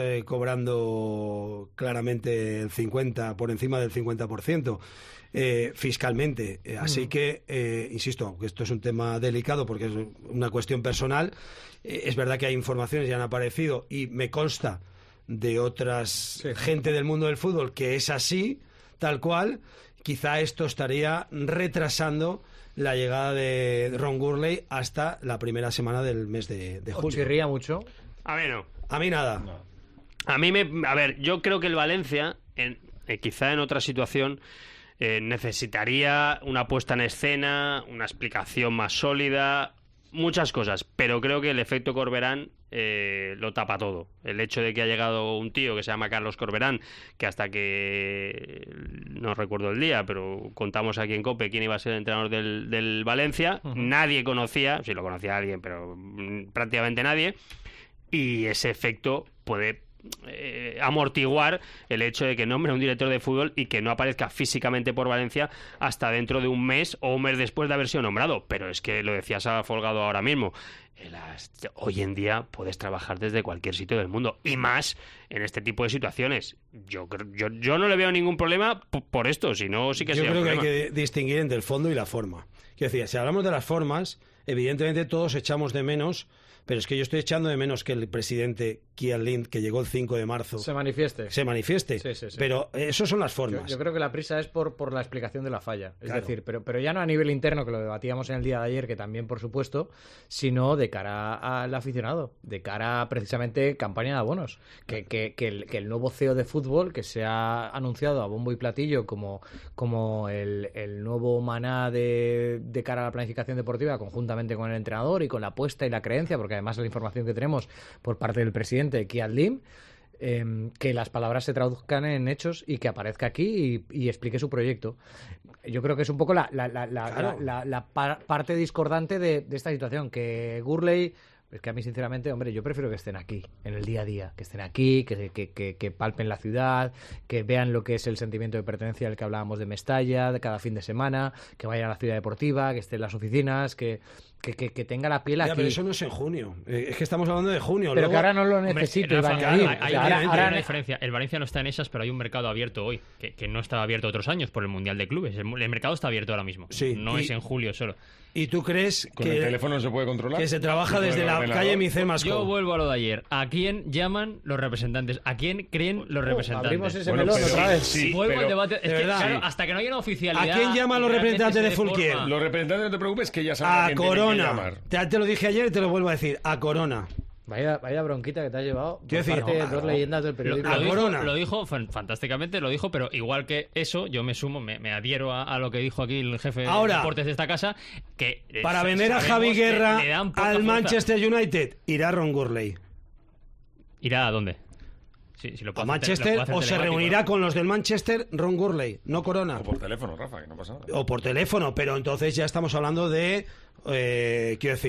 cobrando claramente el 50, por encima del 50%. Fiscalmente. Así que, insisto, que esto es un tema delicado porque es una cuestión personal. Es verdad que hay informaciones que han aparecido y me consta de otras gente del mundo del fútbol que es así, tal cual. Quizá esto estaría retrasando la llegada de Ron Gurley hasta la primera semana del mes de julio. ¿Chirría mucho? A mí no. A mí nada. No. A ver, yo creo que el Valencia, quizá en otra situación, necesitaría una puesta en escena, una explicación más sólida, muchas cosas, pero creo que el efecto Corberán lo tapa todo. El hecho de que ha llegado un tío que se llama Carlos Corberán, que hasta que no recuerdo el día, pero contamos aquí en COPE quién iba a ser el entrenador del Valencia, nadie conocía, sí lo conocía alguien, pero prácticamente nadie, y ese efecto puede amortiguar el hecho de que nombre a un director de fútbol y que no aparezca físicamente por Valencia hasta dentro de un mes o un mes después de haber sido nombrado. Pero es que lo decía Sara Folgado ahora mismo, hoy en día puedes trabajar desde cualquier sitio del mundo y más en este tipo de situaciones. Yo no le veo ningún problema por esto, si no sí que sería un problema. Yo creo que hay que distinguir entre el fondo y la forma. Quiero decir, si hablamos de las formas, evidentemente todos echamos de menos. Pero es que yo estoy echando de menos que el presidente Kian Lind, que llegó el 5 de marzo... Se manifieste. Sí. Pero eso son las formas. Yo creo que la prisa es por la explicación de la falla. Es claro. decir, pero ya no a nivel interno, que lo debatíamos en el día de ayer, que también, por supuesto, sino de cara al aficionado, de cara a, precisamente, campaña de abonos. Que el nuevo CEO de fútbol, que se ha anunciado a bombo y platillo como el nuevo maná de cara a la planificación deportiva, conjuntamente con el entrenador y con la apuesta y la creencia, porque además la información que tenemos por parte del presidente Kian Lim, que las palabras se traduzcan en hechos y que aparezca aquí y explique su proyecto. Yo creo que es un poco la parte discordante de esta situación, que Gurley... Es que a mí, sinceramente, hombre, yo prefiero que estén aquí, en el día a día, que estén aquí, que palpen la ciudad, que vean lo que es el sentimiento de pertenencia del que hablábamos de Mestalla, de cada fin de semana, que vayan a la ciudad deportiva, que estén en las oficinas, que tenga la piel aquí. Pero eso no es en junio, es que estamos hablando de junio. Pero luego... que ahora no lo necesito. Hay una diferencia. El Valencia no está en esas, pero hay un mercado abierto hoy, que no estaba abierto otros años por el Mundial de Clubes. El mercado está abierto ahora mismo, es en julio solo. ¿Y tú crees ¿Con el teléfono se puede controlar? Que se trabaja desde la calle Micer Mascó? Yo vuelvo a lo de ayer. ¿A quién llaman los representantes? ¿A quién creen los representantes? Abrimos ese melón otra vez. Sí, vuelvo al debate. Es que, claro, hasta que no haya una oficialidad... ¿A quién llaman los representantes de Fulquier? Los representantes, no te preocupes, que ya saben a quién Corona. Tienen que llamar. Te lo dije ayer y te lo vuelvo a decir. A Corona. Vaya bronquita que te has llevado. Quiero decir, dos leyendas del periodismo. Lo dijo fantásticamente, lo dijo, pero igual que eso, yo me sumo, me adhiero a lo que dijo aquí el jefe de deportes de esta casa, que para vender a Javi Guerra al Manchester United, irá Ron Gurley. ¿Irá a dónde? Sí, a Manchester, o se reunirá con los del Manchester Ron Gurley, no Corona. O por teléfono, Rafa, que no pasa nada. O por teléfono, pero entonces ya estamos hablando de, quiero decir...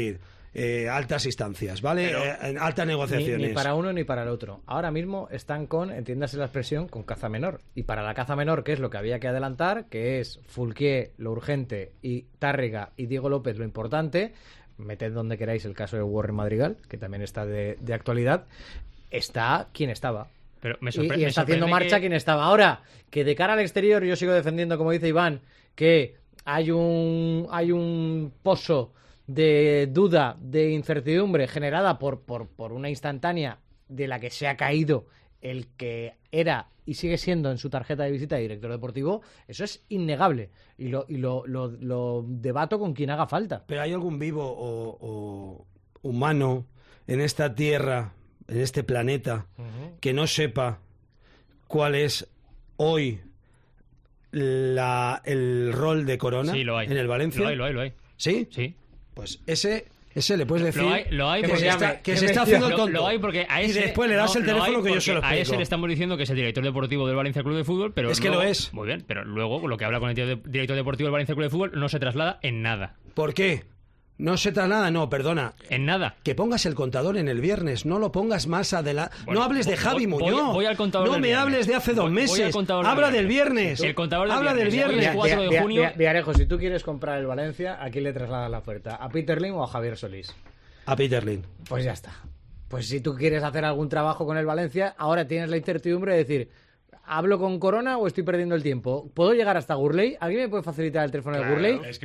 altas instancias, ¿vale? En altas negociaciones. Ni para uno ni para el otro. Ahora mismo están con, entiéndase la expresión, con caza menor. Y para la caza menor, ¿qué es lo que había que adelantar? Que es Foulquier, lo urgente, y Tárrega y Diego López, lo importante. Meted donde queráis el caso de Warren Madrigal, que también está de actualidad. Está quien estaba. Pero y está haciendo marcha quien estaba. Ahora, que de cara al exterior yo sigo defendiendo, como dice Iván, que hay un pozo de duda, de incertidumbre generada por una instantánea de la que se ha caído el que era y sigue siendo en su tarjeta de visita de director deportivo. Eso es innegable y lo debato con quien haga falta. Pero ¿hay algún vivo o humano en esta tierra, en este planeta, que no sepa cuál es hoy el rol de Corona en el Valencia? Lo hay. ¿Sí? Sí. Pues ese le puedes decir lo hay que se está haciendo el tonto. Lo hay porque a ese, y después le das el teléfono que yo se lo explico. A ese le estamos diciendo que es el director deportivo del Valencia Club de Fútbol, pero es que luego, lo es. Muy bien, pero luego lo que habla con el director deportivo del Valencia Club de Fútbol no se traslada en nada. ¿Por qué? No se traslada, no, perdona. En nada. Que pongas el contador en el viernes, no lo pongas más adelante. Bueno, no hables de Javi Muñoz. Voy al contador no del me viernes. hables de hace 2 meses. Habla del viernes. El contador del Habla viernes. del viernes. El 4 de junio. Villarejo, si tú quieres comprar el Valencia, ¿a quién le trasladas la oferta? ¿A Peter Lim o a Javier Solís? A Peter Lim. Pues ya está. Pues si tú quieres hacer algún trabajo con el Valencia, ahora tienes la incertidumbre de decir, ¿hablo con Corona o estoy perdiendo el tiempo? ¿Puedo llegar hasta Gurley? ¿Alguien me puede facilitar el teléfono de Gurley? Es que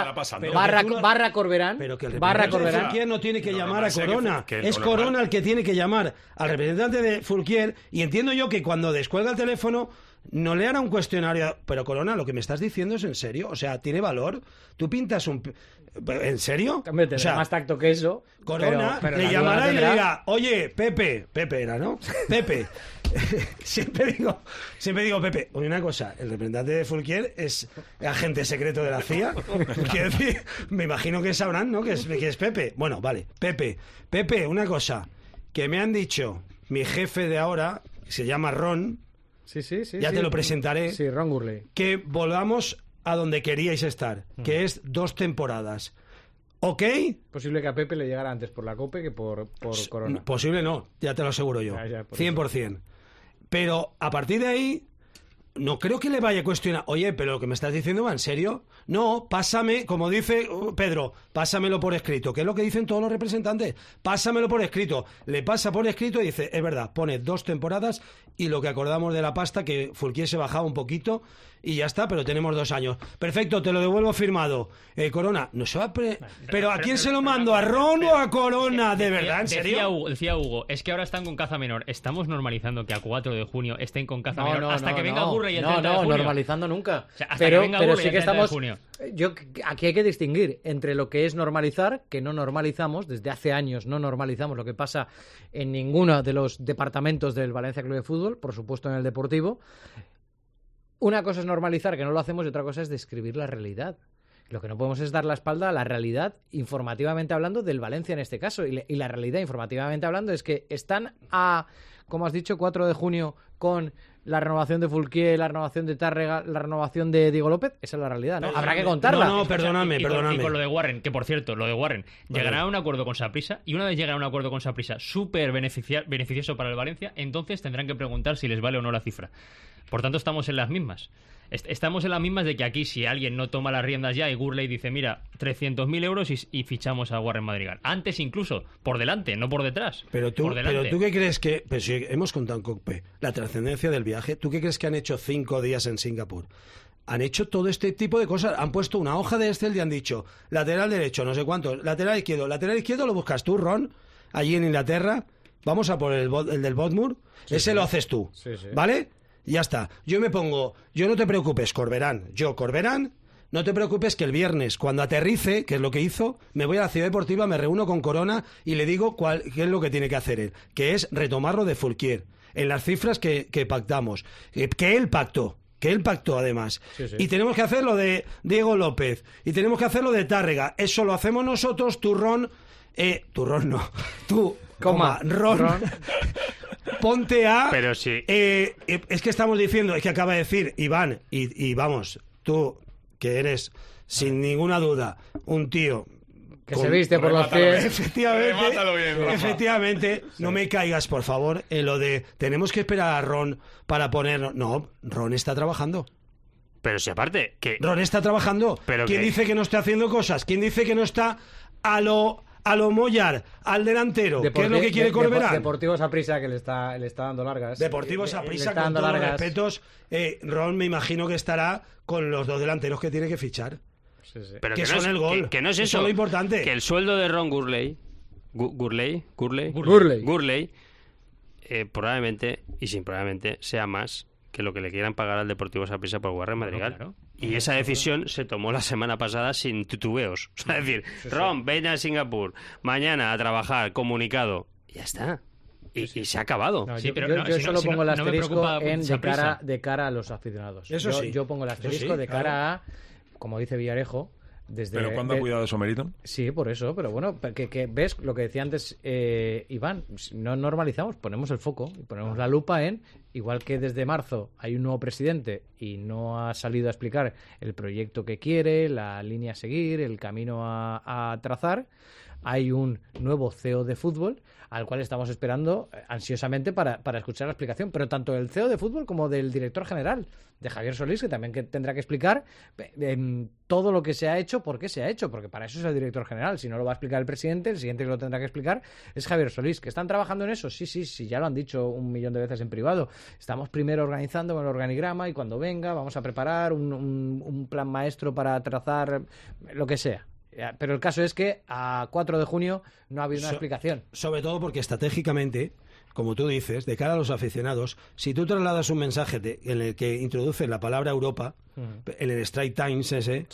barra Corberán. Pero que el representante de Foulquier no tiene que llamar a Corona. Es Corona el que tiene que llamar al representante de Foulquier. Y entiendo yo que cuando descuelga el teléfono no le hará un cuestionario. Pero Corona, lo que me estás diciendo es en serio. O sea, ¿tiene valor? Tú pintas un... ¿En serio? Hombre, o sea, más tacto que eso. Corona pero le llamará y le dirá, oye, Pepe era, ¿no? Pepe. siempre digo Pepe. Oye, una cosa, el representante de Foulquier es agente secreto de la CIA. Quiero decir, me imagino que sabrán, ¿no? Que es Pepe. Bueno, vale. Pepe, una cosa, que me han dicho, mi jefe de ahora, se llama Ron. Sí. Ya te lo presentaré. Sí, Ron Gurley. Que volvamos a donde queríais estar, que es 2 temporadas. ¿Ok? Posible que a Pepe le llegara antes por la COPE que por Corona. Posible no, ya te lo aseguro yo. 100%. Pero a partir de ahí, no creo que le vaya a cuestionar. Oye, pero lo que me estás diciendo va en serio. No, pásame, como dice Pedro, pásamelo por escrito, que es lo que dicen todos los representantes. Pásamelo por escrito. Le pasa por escrito y dice, es verdad, pone 2 temporadas y lo que acordamos de la pasta, que Foulquier se bajaba un poquito y ya está, pero tenemos 2 años. Perfecto, te lo devuelvo firmado. Corona, no se va a... Pero ¿a quién se lo mando? ¿A Ron o a Corona? ¿De verdad? ¿En serio? Decía Hugo, es que ahora están con caza menor. Estamos normalizando que a 4 de junio estén con caza menor hasta que venga Gurley el 30 de junio. No, normalizando nunca. O sea, pero sí que estamos... Aquí hay que distinguir entre lo que es normalizar, que no normalizamos, desde hace años no normalizamos lo que pasa en ninguno de los departamentos del Valencia Club de Fútbol, por supuesto en el deportivo. Una cosa es normalizar, que no lo hacemos, y otra cosa es describir la realidad. Lo que no podemos es dar la espalda a la realidad, informativamente hablando, del Valencia en este caso. Y la realidad, informativamente hablando, es que están a, como has dicho, 4 de junio con la renovación de Foulquier, la renovación de Tárrega, la renovación de Diego López. Esa es la realidad, ¿no? Habrá que contarla. No, perdóname. Y con lo de Warren, que por cierto, lo de Warren, llegará a un acuerdo con Saprissa, y una vez llegará a un acuerdo con Saprissa súper beneficioso para el Valencia, entonces tendrán que preguntar si les vale o no la cifra. Por tanto, estamos en las mismas. Estamos en las mismas de que aquí, si alguien no toma las riendas ya y Gurley dice, mira, 300.000 euros y fichamos a Warren Madrigal. Antes incluso, por delante, no por detrás. Pero tú ¿qué crees que... Pues si hemos contado con Cope la trascendencia del viaje, ¿tú qué crees que han hecho 5 días en Singapur? Han hecho todo este tipo de cosas. Han puesto una hoja de Excel y han dicho, lateral derecho, no sé cuánto, lateral izquierdo lo buscas tú, Ron, allí en Inglaterra. Vamos a por el del Bournemouth. Ese lo haces tú, ¿vale? Ya está. Yo no te preocupes, Corberán, no te preocupes que el viernes, cuando aterrice, que es lo que hizo, me voy a la Ciudad Deportiva, me reúno con Corona y le digo qué es lo que tiene que hacer él, que es retomarlo de Foulquier, en las cifras que pactamos, que él pactó además. Y tenemos que hacer lo de Diego López, y tenemos que hacer lo de Tárrega. Eso lo hacemos nosotros, Ron, ponte a... Pero sí. Es que estamos diciendo, es que acaba de decir Iván, y vamos, tú, que eres sin ninguna duda un tío Que se viste por los pies. Efectivamente, no me caigas, por favor, en lo de tenemos que esperar a Ron para ponernos. No, Ron está trabajando. Pero si aparte que Ron está trabajando. ¿Quién dice que no está haciendo cosas? ¿Quién dice que no está a lo Mollar, al delantero? ¿Qué es lo que quiere Corberán? Deportivo Saprissa, que le está dando largas. Deportivo Saprissa, con todos los respetos. Ron me imagino que estará con los 2 delanteros que tiene que fichar. Sí. Pero que son el gol. Que no es eso. Es lo importante. Que el sueldo de Ron Gurley probablemente, y sin probablemente, sea más que lo que le quieran pagar al Deportivo Saprissa por Warren Madrigal. Claro. Y esa decisión se tomó la semana pasada sin titubeos. O sea, es decir, Ron, ven a Singapur, mañana a trabajar, comunicado. Y ya está. Y se ha acabado. No, yo solo pongo el asterisco de cara a los aficionados. Yo pongo el asterisco de cara a, como dice Villarejo, ¿Pero cuándo ha cuidado de eso Meriton? Sí, por eso, pero bueno, que ves lo que decía antes Iván, no normalizamos, ponemos el foco y ponemos la lupa en, igual que desde marzo hay un nuevo presidente y no ha salido a explicar el proyecto que quiere, la línea a seguir, el camino a trazar, hay un nuevo CEO de fútbol al cual estamos esperando ansiosamente para escuchar la explicación, pero tanto del CEO de fútbol como del director general, de Javier Solís, que también tendrá que explicar todo lo que se ha hecho, por qué se ha hecho, porque para eso es el director general. Si no lo va a explicar el presidente, el siguiente que lo tendrá que explicar es Javier Solís. ¿Que están trabajando en eso? Sí, ya lo han dicho 1.000.000 de veces en privado. Estamos primero organizando con el organigrama y cuando venga vamos a preparar un plan maestro para trazar lo que sea. Pero el caso es que a 4 de junio no ha habido una explicación. Sobre todo porque estratégicamente, como tú dices, de cara a los aficionados, si tú trasladas un mensaje en el que introduces la palabra Europa, en el Strike Times ese,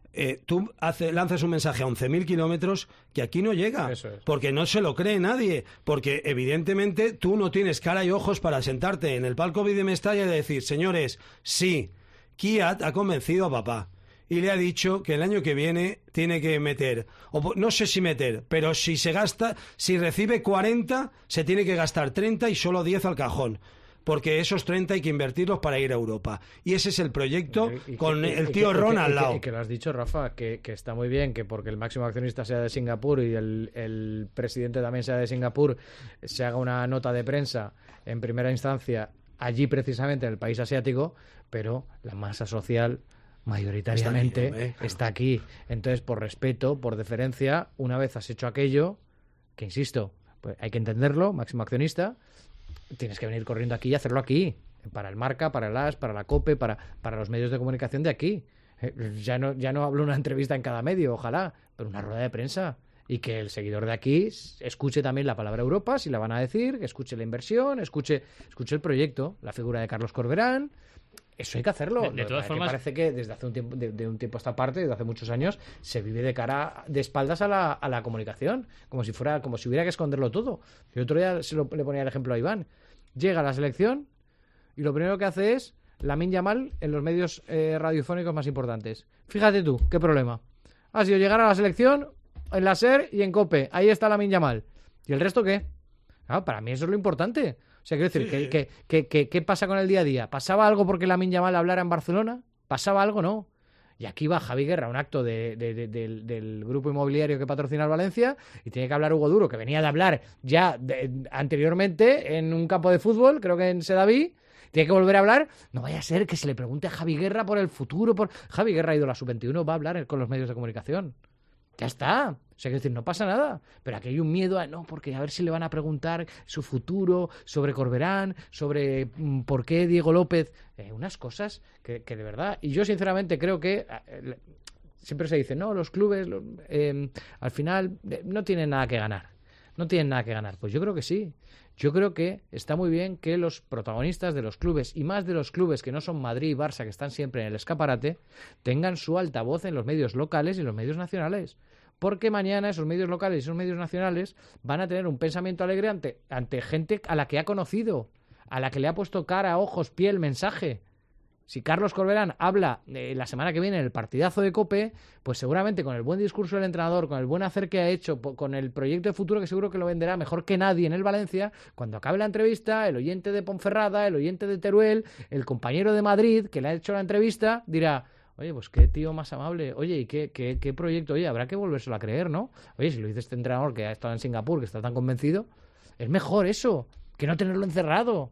tú lanzas un mensaje a 11.000 kilómetros que aquí no llega, porque no se lo cree nadie, porque evidentemente tú no tienes cara y ojos para sentarte en el palco de Mestalla y decir, señores, sí, Kiat ha convencido a papá. Y le ha dicho que el año que viene tiene que meter, o no sé si meter, pero si recibe 40, se tiene que gastar 30 y solo 10 al cajón. Porque esos 30 hay que invertirlos para ir a Europa. Y ese es el proyecto con el tío Ron al lado. Y que lo has dicho, Rafa, que está muy bien que porque el máximo accionista sea de Singapur y el presidente también sea de Singapur, se haga una nota de prensa en primera instancia allí precisamente en el país asiático, pero la masa social mayoritariamente está aquí. Entonces, por respeto, por deferencia, una vez has hecho aquello, que insisto, pues hay que entenderlo, máximo accionista, tienes que venir corriendo aquí y hacerlo aquí, para el Marca, para el AS, para la COPE, para los medios de comunicación de aquí. Ya no hablo una entrevista en cada medio, ojalá, pero una rueda de prensa. Y que el seguidor de aquí escuche también la palabra Europa, si la van a decir, que escuche la inversión, escuche el proyecto, la figura de Carlos Corberán. Eso hay que hacerlo. De todas formas, parece que desde hace un tiempo, de un tiempo a esta parte, desde hace muchos años, se vive de espaldas a la comunicación, como si hubiera que esconderlo todo. El otro día le ponía el ejemplo a Iván. Llega a la selección y lo primero que hace es Lamine Yamal en los medios radiofónicos más importantes. Fíjate tú, qué problema. Ha sido llegar a la selección en la SER y en COPE. Ahí está Lamine Yamal. ¿Y el resto qué? Claro, para mí eso es lo importante. O sea, quiero decir, ¿qué pasa con el día a día? ¿Pasaba algo porque Lamine Yamal hablara en Barcelona? ¿Pasaba algo? No. Y aquí va Javi Guerra, un acto del grupo inmobiliario que patrocina el Valencia, y tiene que hablar Hugo Duro, que venía de hablar ya anteriormente en un campo de fútbol, creo que en Sedaví. Tiene que volver a hablar. No vaya a ser que se le pregunte a Javi Guerra por el futuro. Javi Guerra ha ido a la Sub-21, va a hablar con los medios de comunicación. Ya está. O sea, quiero decir, no pasa nada. Pero aquí hay un miedo porque a ver si le van a preguntar su futuro, sobre Corberán, sobre por qué Diego López. Unas cosas que de verdad. Y yo, sinceramente, creo que siempre se dice, no, los clubes al final no tienen nada que ganar. No tienen nada que ganar. Pues yo creo que sí. Yo creo que está muy bien que los protagonistas de los clubes, y más de los clubes que no son Madrid y Barça, que están siempre en el escaparate, tengan su altavoz en los medios locales y en los medios nacionales. Porque mañana esos medios locales y esos medios nacionales van a tener un pensamiento alegre ante gente a la que ha conocido, a la que le ha puesto cara, ojos, piel, mensaje. Si Carlos Corberán habla la semana que viene en el partidazo de COPE, pues seguramente con el buen discurso del entrenador, con el buen hacer que ha hecho, con el proyecto de futuro que seguro que lo venderá mejor que nadie en el Valencia, cuando acabe la entrevista, el oyente de Ponferrada, el oyente de Teruel, el compañero de Madrid que le ha hecho la entrevista, dirá, Oye, pues qué tío más amable. Oye, ¿y qué proyecto? Oye, habrá que volvérselo a creer, ¿no? Oye, si lo dice este entrenador que ha estado en Singapur, que está tan convencido, es mejor eso, que no tenerlo encerrado.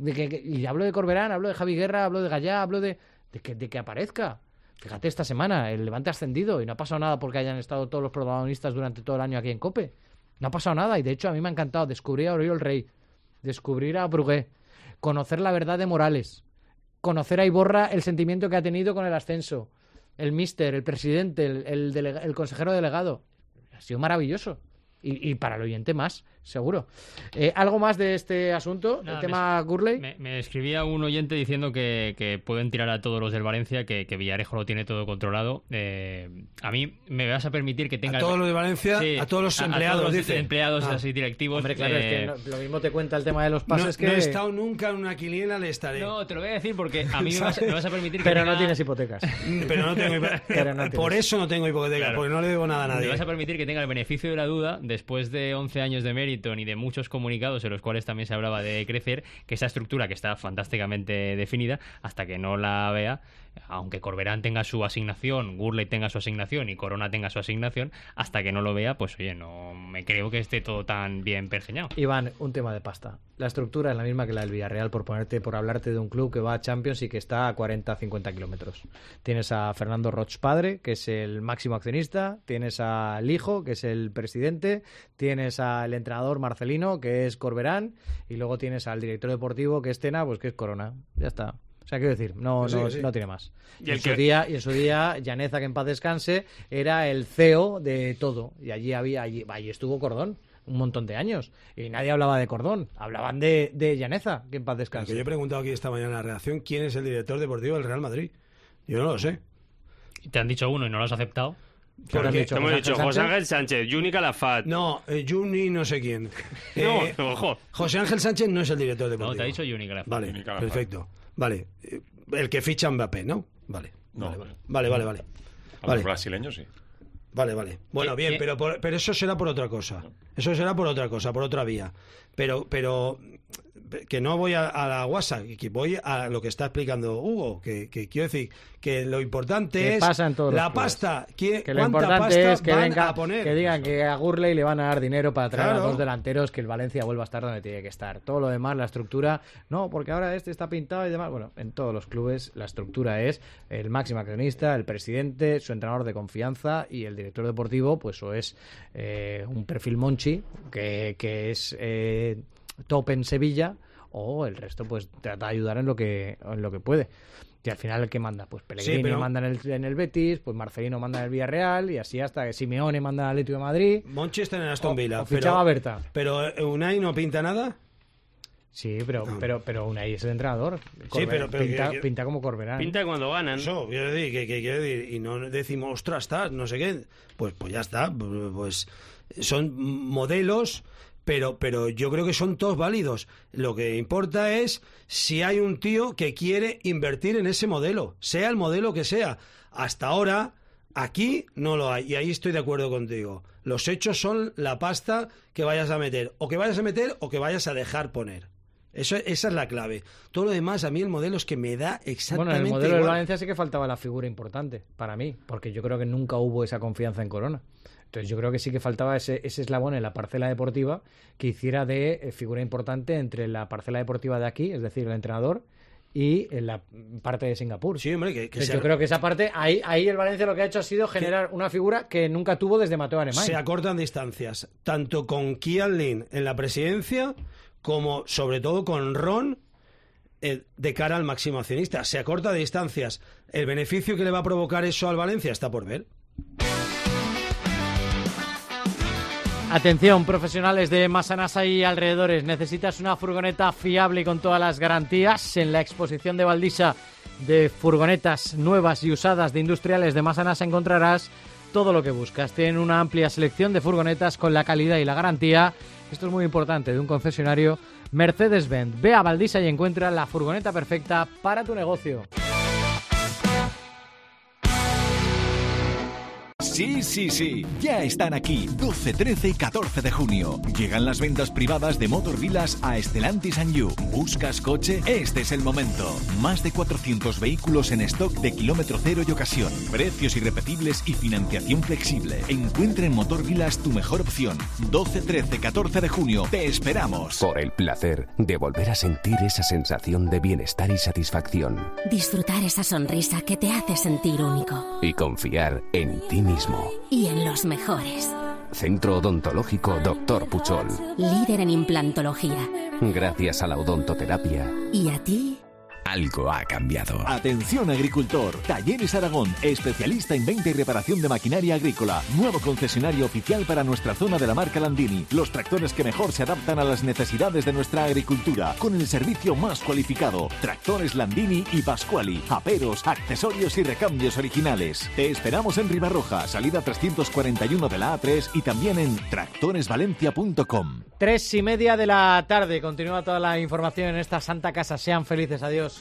Y hablo de Corberán, hablo de Javi Guerra, hablo de Gallá, hablo de que aparezca. Fíjate, esta semana el Levante ha ascendido y no ha pasado nada porque hayan estado todos los protagonistas durante todo el año aquí en COPE. No ha pasado nada y de hecho a mí me ha encantado descubrir a Oriol Rey, descubrir a Brugué, conocer la verdad de Morales, conocer a Iborra el sentimiento que ha tenido con el ascenso, el míster, el presidente, el consejero delegado. Ha sido maravilloso. Y para el oyente más, seguro. ¿Algo más de este asunto? Nada, el tema Gurley. Me escribía un oyente diciendo que pueden tirar a todos los del Valencia, que Villarejo lo tiene todo controlado. A mí me vas a permitir que tenga... A todos los de Valencia, sí, a todos los empleados, a todos dice. Los empleados así directivos. Hombre, claro, es que lo mismo te cuenta el tema de los pases que... No he estado nunca en una quiniela, le estaré. No, te lo voy a decir porque a mí me vas a permitir que Pero tenga... no tienes hipotecas. Pero no tengo Por eso no tengo hipoteca, claro, porque no le debo nada a nadie. Me vas a permitir que tenga el beneficio de la duda, después de 11 años de mérito ni de muchos comunicados en los cuales también se hablaba de crecer, que esa estructura que está fantásticamente definida, hasta que no la vea, aunque Corberán tenga su asignación, Gurley tenga su asignación y Corona tenga su asignación, hasta que no lo vea, pues oye, no me creo que esté todo tan bien pergeñado. Iván, un tema de pasta. La estructura es la misma que la del Villarreal, por hablarte de un club que va a Champions y que está a 40-50 kilómetros. Tienes a Fernando Roch padre, que es el máximo accionista, tienes al hijo, que es el presidente, tienes al entrenador Marcelino, que es Corberán, y luego tienes al director deportivo, que es Tena, pues que es Corona. Ya está. O sea, quiero decir, no tiene más. Y en su día, Llaneza, que en paz descanse, era el CEO de todo. Y allí estuvo Cordón un montón de años. Y nadie hablaba de Cordón. Hablaban de Llaneza, que en paz descanse. Yo he preguntado aquí esta mañana en la redacción quién es el director deportivo del Real Madrid. Yo no lo sé. Te han dicho uno y no lo has aceptado. Porque te hemos dicho José Ángel Sánchez, Juni Calafat. No, Juni no sé quién. Ojo. José Ángel Sánchez no es el director deportivo. No, te ha dicho Juni Calafat. Vale, perfecto. Vale, el que ficha Mbappé, ¿no? Vale. Vale. A los brasileños sí. Vale. Bueno, bien, pero eso será por otra cosa. Eso será por otra cosa, por otra vía. Pero que no voy a la guasa, que voy a lo que está explicando Hugo, que quiero decir que lo importante es la pasta. Que lo importante es que venga, que digan que a Gurley le van a dar dinero para traer a dos delanteros, que el Valencia vuelva a estar donde tiene que estar. Todo lo demás, la estructura, no, porque ahora este está pintado y demás. Bueno, en todos los clubes la estructura es el máximo accionista, el presidente, su entrenador de confianza y el director deportivo, pues o es un perfil Monchi, que es top en Sevilla, o el resto pues trata de ayudar en lo que puede. Y al final el que manda, pues Pellegrini manda en el Betis, pues Marcelino manda en el Villarreal, y así hasta que Simeone manda en el Atlético de Madrid. Monchi está en el Aston Villa. O fichaba a Berta. Pero Unai no pinta nada. Sí, pero Unai es el entrenador. Pinta como Corberán. Pinta cuando ganan. Eso, quiero decir, y no decimos, ostras, no sé qué. Pues ya está. Pues son modelos, pero yo creo que son todos válidos. Lo que importa es si hay un tío que quiere invertir en ese modelo, sea el modelo que sea. Hasta ahora, aquí no lo hay, y ahí estoy de acuerdo contigo. Los hechos son la pasta que vayas a meter, o que vayas a dejar poner. Esa es la clave. Todo lo demás, a mí el modelo es que me da exactamente Bueno, en el modelo igual. del Valencia sí que faltaba la figura importante, para mí, porque yo creo que nunca hubo esa confianza en Corona. Entonces yo creo que sí que faltaba ese eslabón en la parcela deportiva que hiciera de figura importante entre la parcela deportiva de aquí, es decir, el entrenador, y en la parte de Singapur. Sí, hombre, yo creo que esa parte, ahí el Valencia lo que ha hecho ha sido generar una figura que nunca tuvo desde Mateo Alemán. Se acortan distancias, tanto con Kian Lin en la presidencia, como sobre todo con Ron de cara al máximo accionista. Se acorta distancias. El beneficio que le va a provocar eso al Valencia está por ver. Atención, profesionales de Massanassa y alrededores. ¿Necesitas una furgoneta fiable y con todas las garantías? En la exposición de Valdisa de furgonetas nuevas y usadas de industriales de Massanassa encontrarás todo lo que buscas. Tienen una amplia selección de furgonetas con la calidad y la garantía, esto es muy importante, de un concesionario Mercedes-Benz. Ve a Valdisa y encuentra la furgoneta perfecta para tu negocio. Sí, sí, sí, ya están aquí, 12, 13 y 14 de junio. Llegan las ventas privadas de Motor Vilas a Stellantis and You. ¿Buscas coche? Este es el momento. Más de 400 vehículos en stock de kilómetro cero y ocasión. Precios irrepetibles y financiación flexible. Encuentra en Motor Vilas tu mejor opción. 12, 13, 14 de junio. Te esperamos. Por el placer de volver a sentir esa sensación de bienestar y satisfacción. Disfrutar esa sonrisa que te hace sentir único. Y confiar en ti mismo. Y en los mejores. Centro Odontológico Dr. Puchol. Líder en implantología. Gracias a la odontoterapia. ¿Y a ti? Algo ha cambiado. Atención agricultor, Talleres Aragón, especialista en venta y reparación de maquinaria agrícola, nuevo concesionario oficial para nuestra zona de la marca Landini, los tractores que mejor se adaptan a las necesidades de nuestra agricultura, con el servicio más cualificado, tractores Landini y Pasquali, aperos, accesorios y recambios originales. Te esperamos en Ribarroja, salida 341 de la A3 y también en tractoresvalencia.com. 3:30 de la tarde, continúa toda la información en esta santa casa, sean felices, adiós.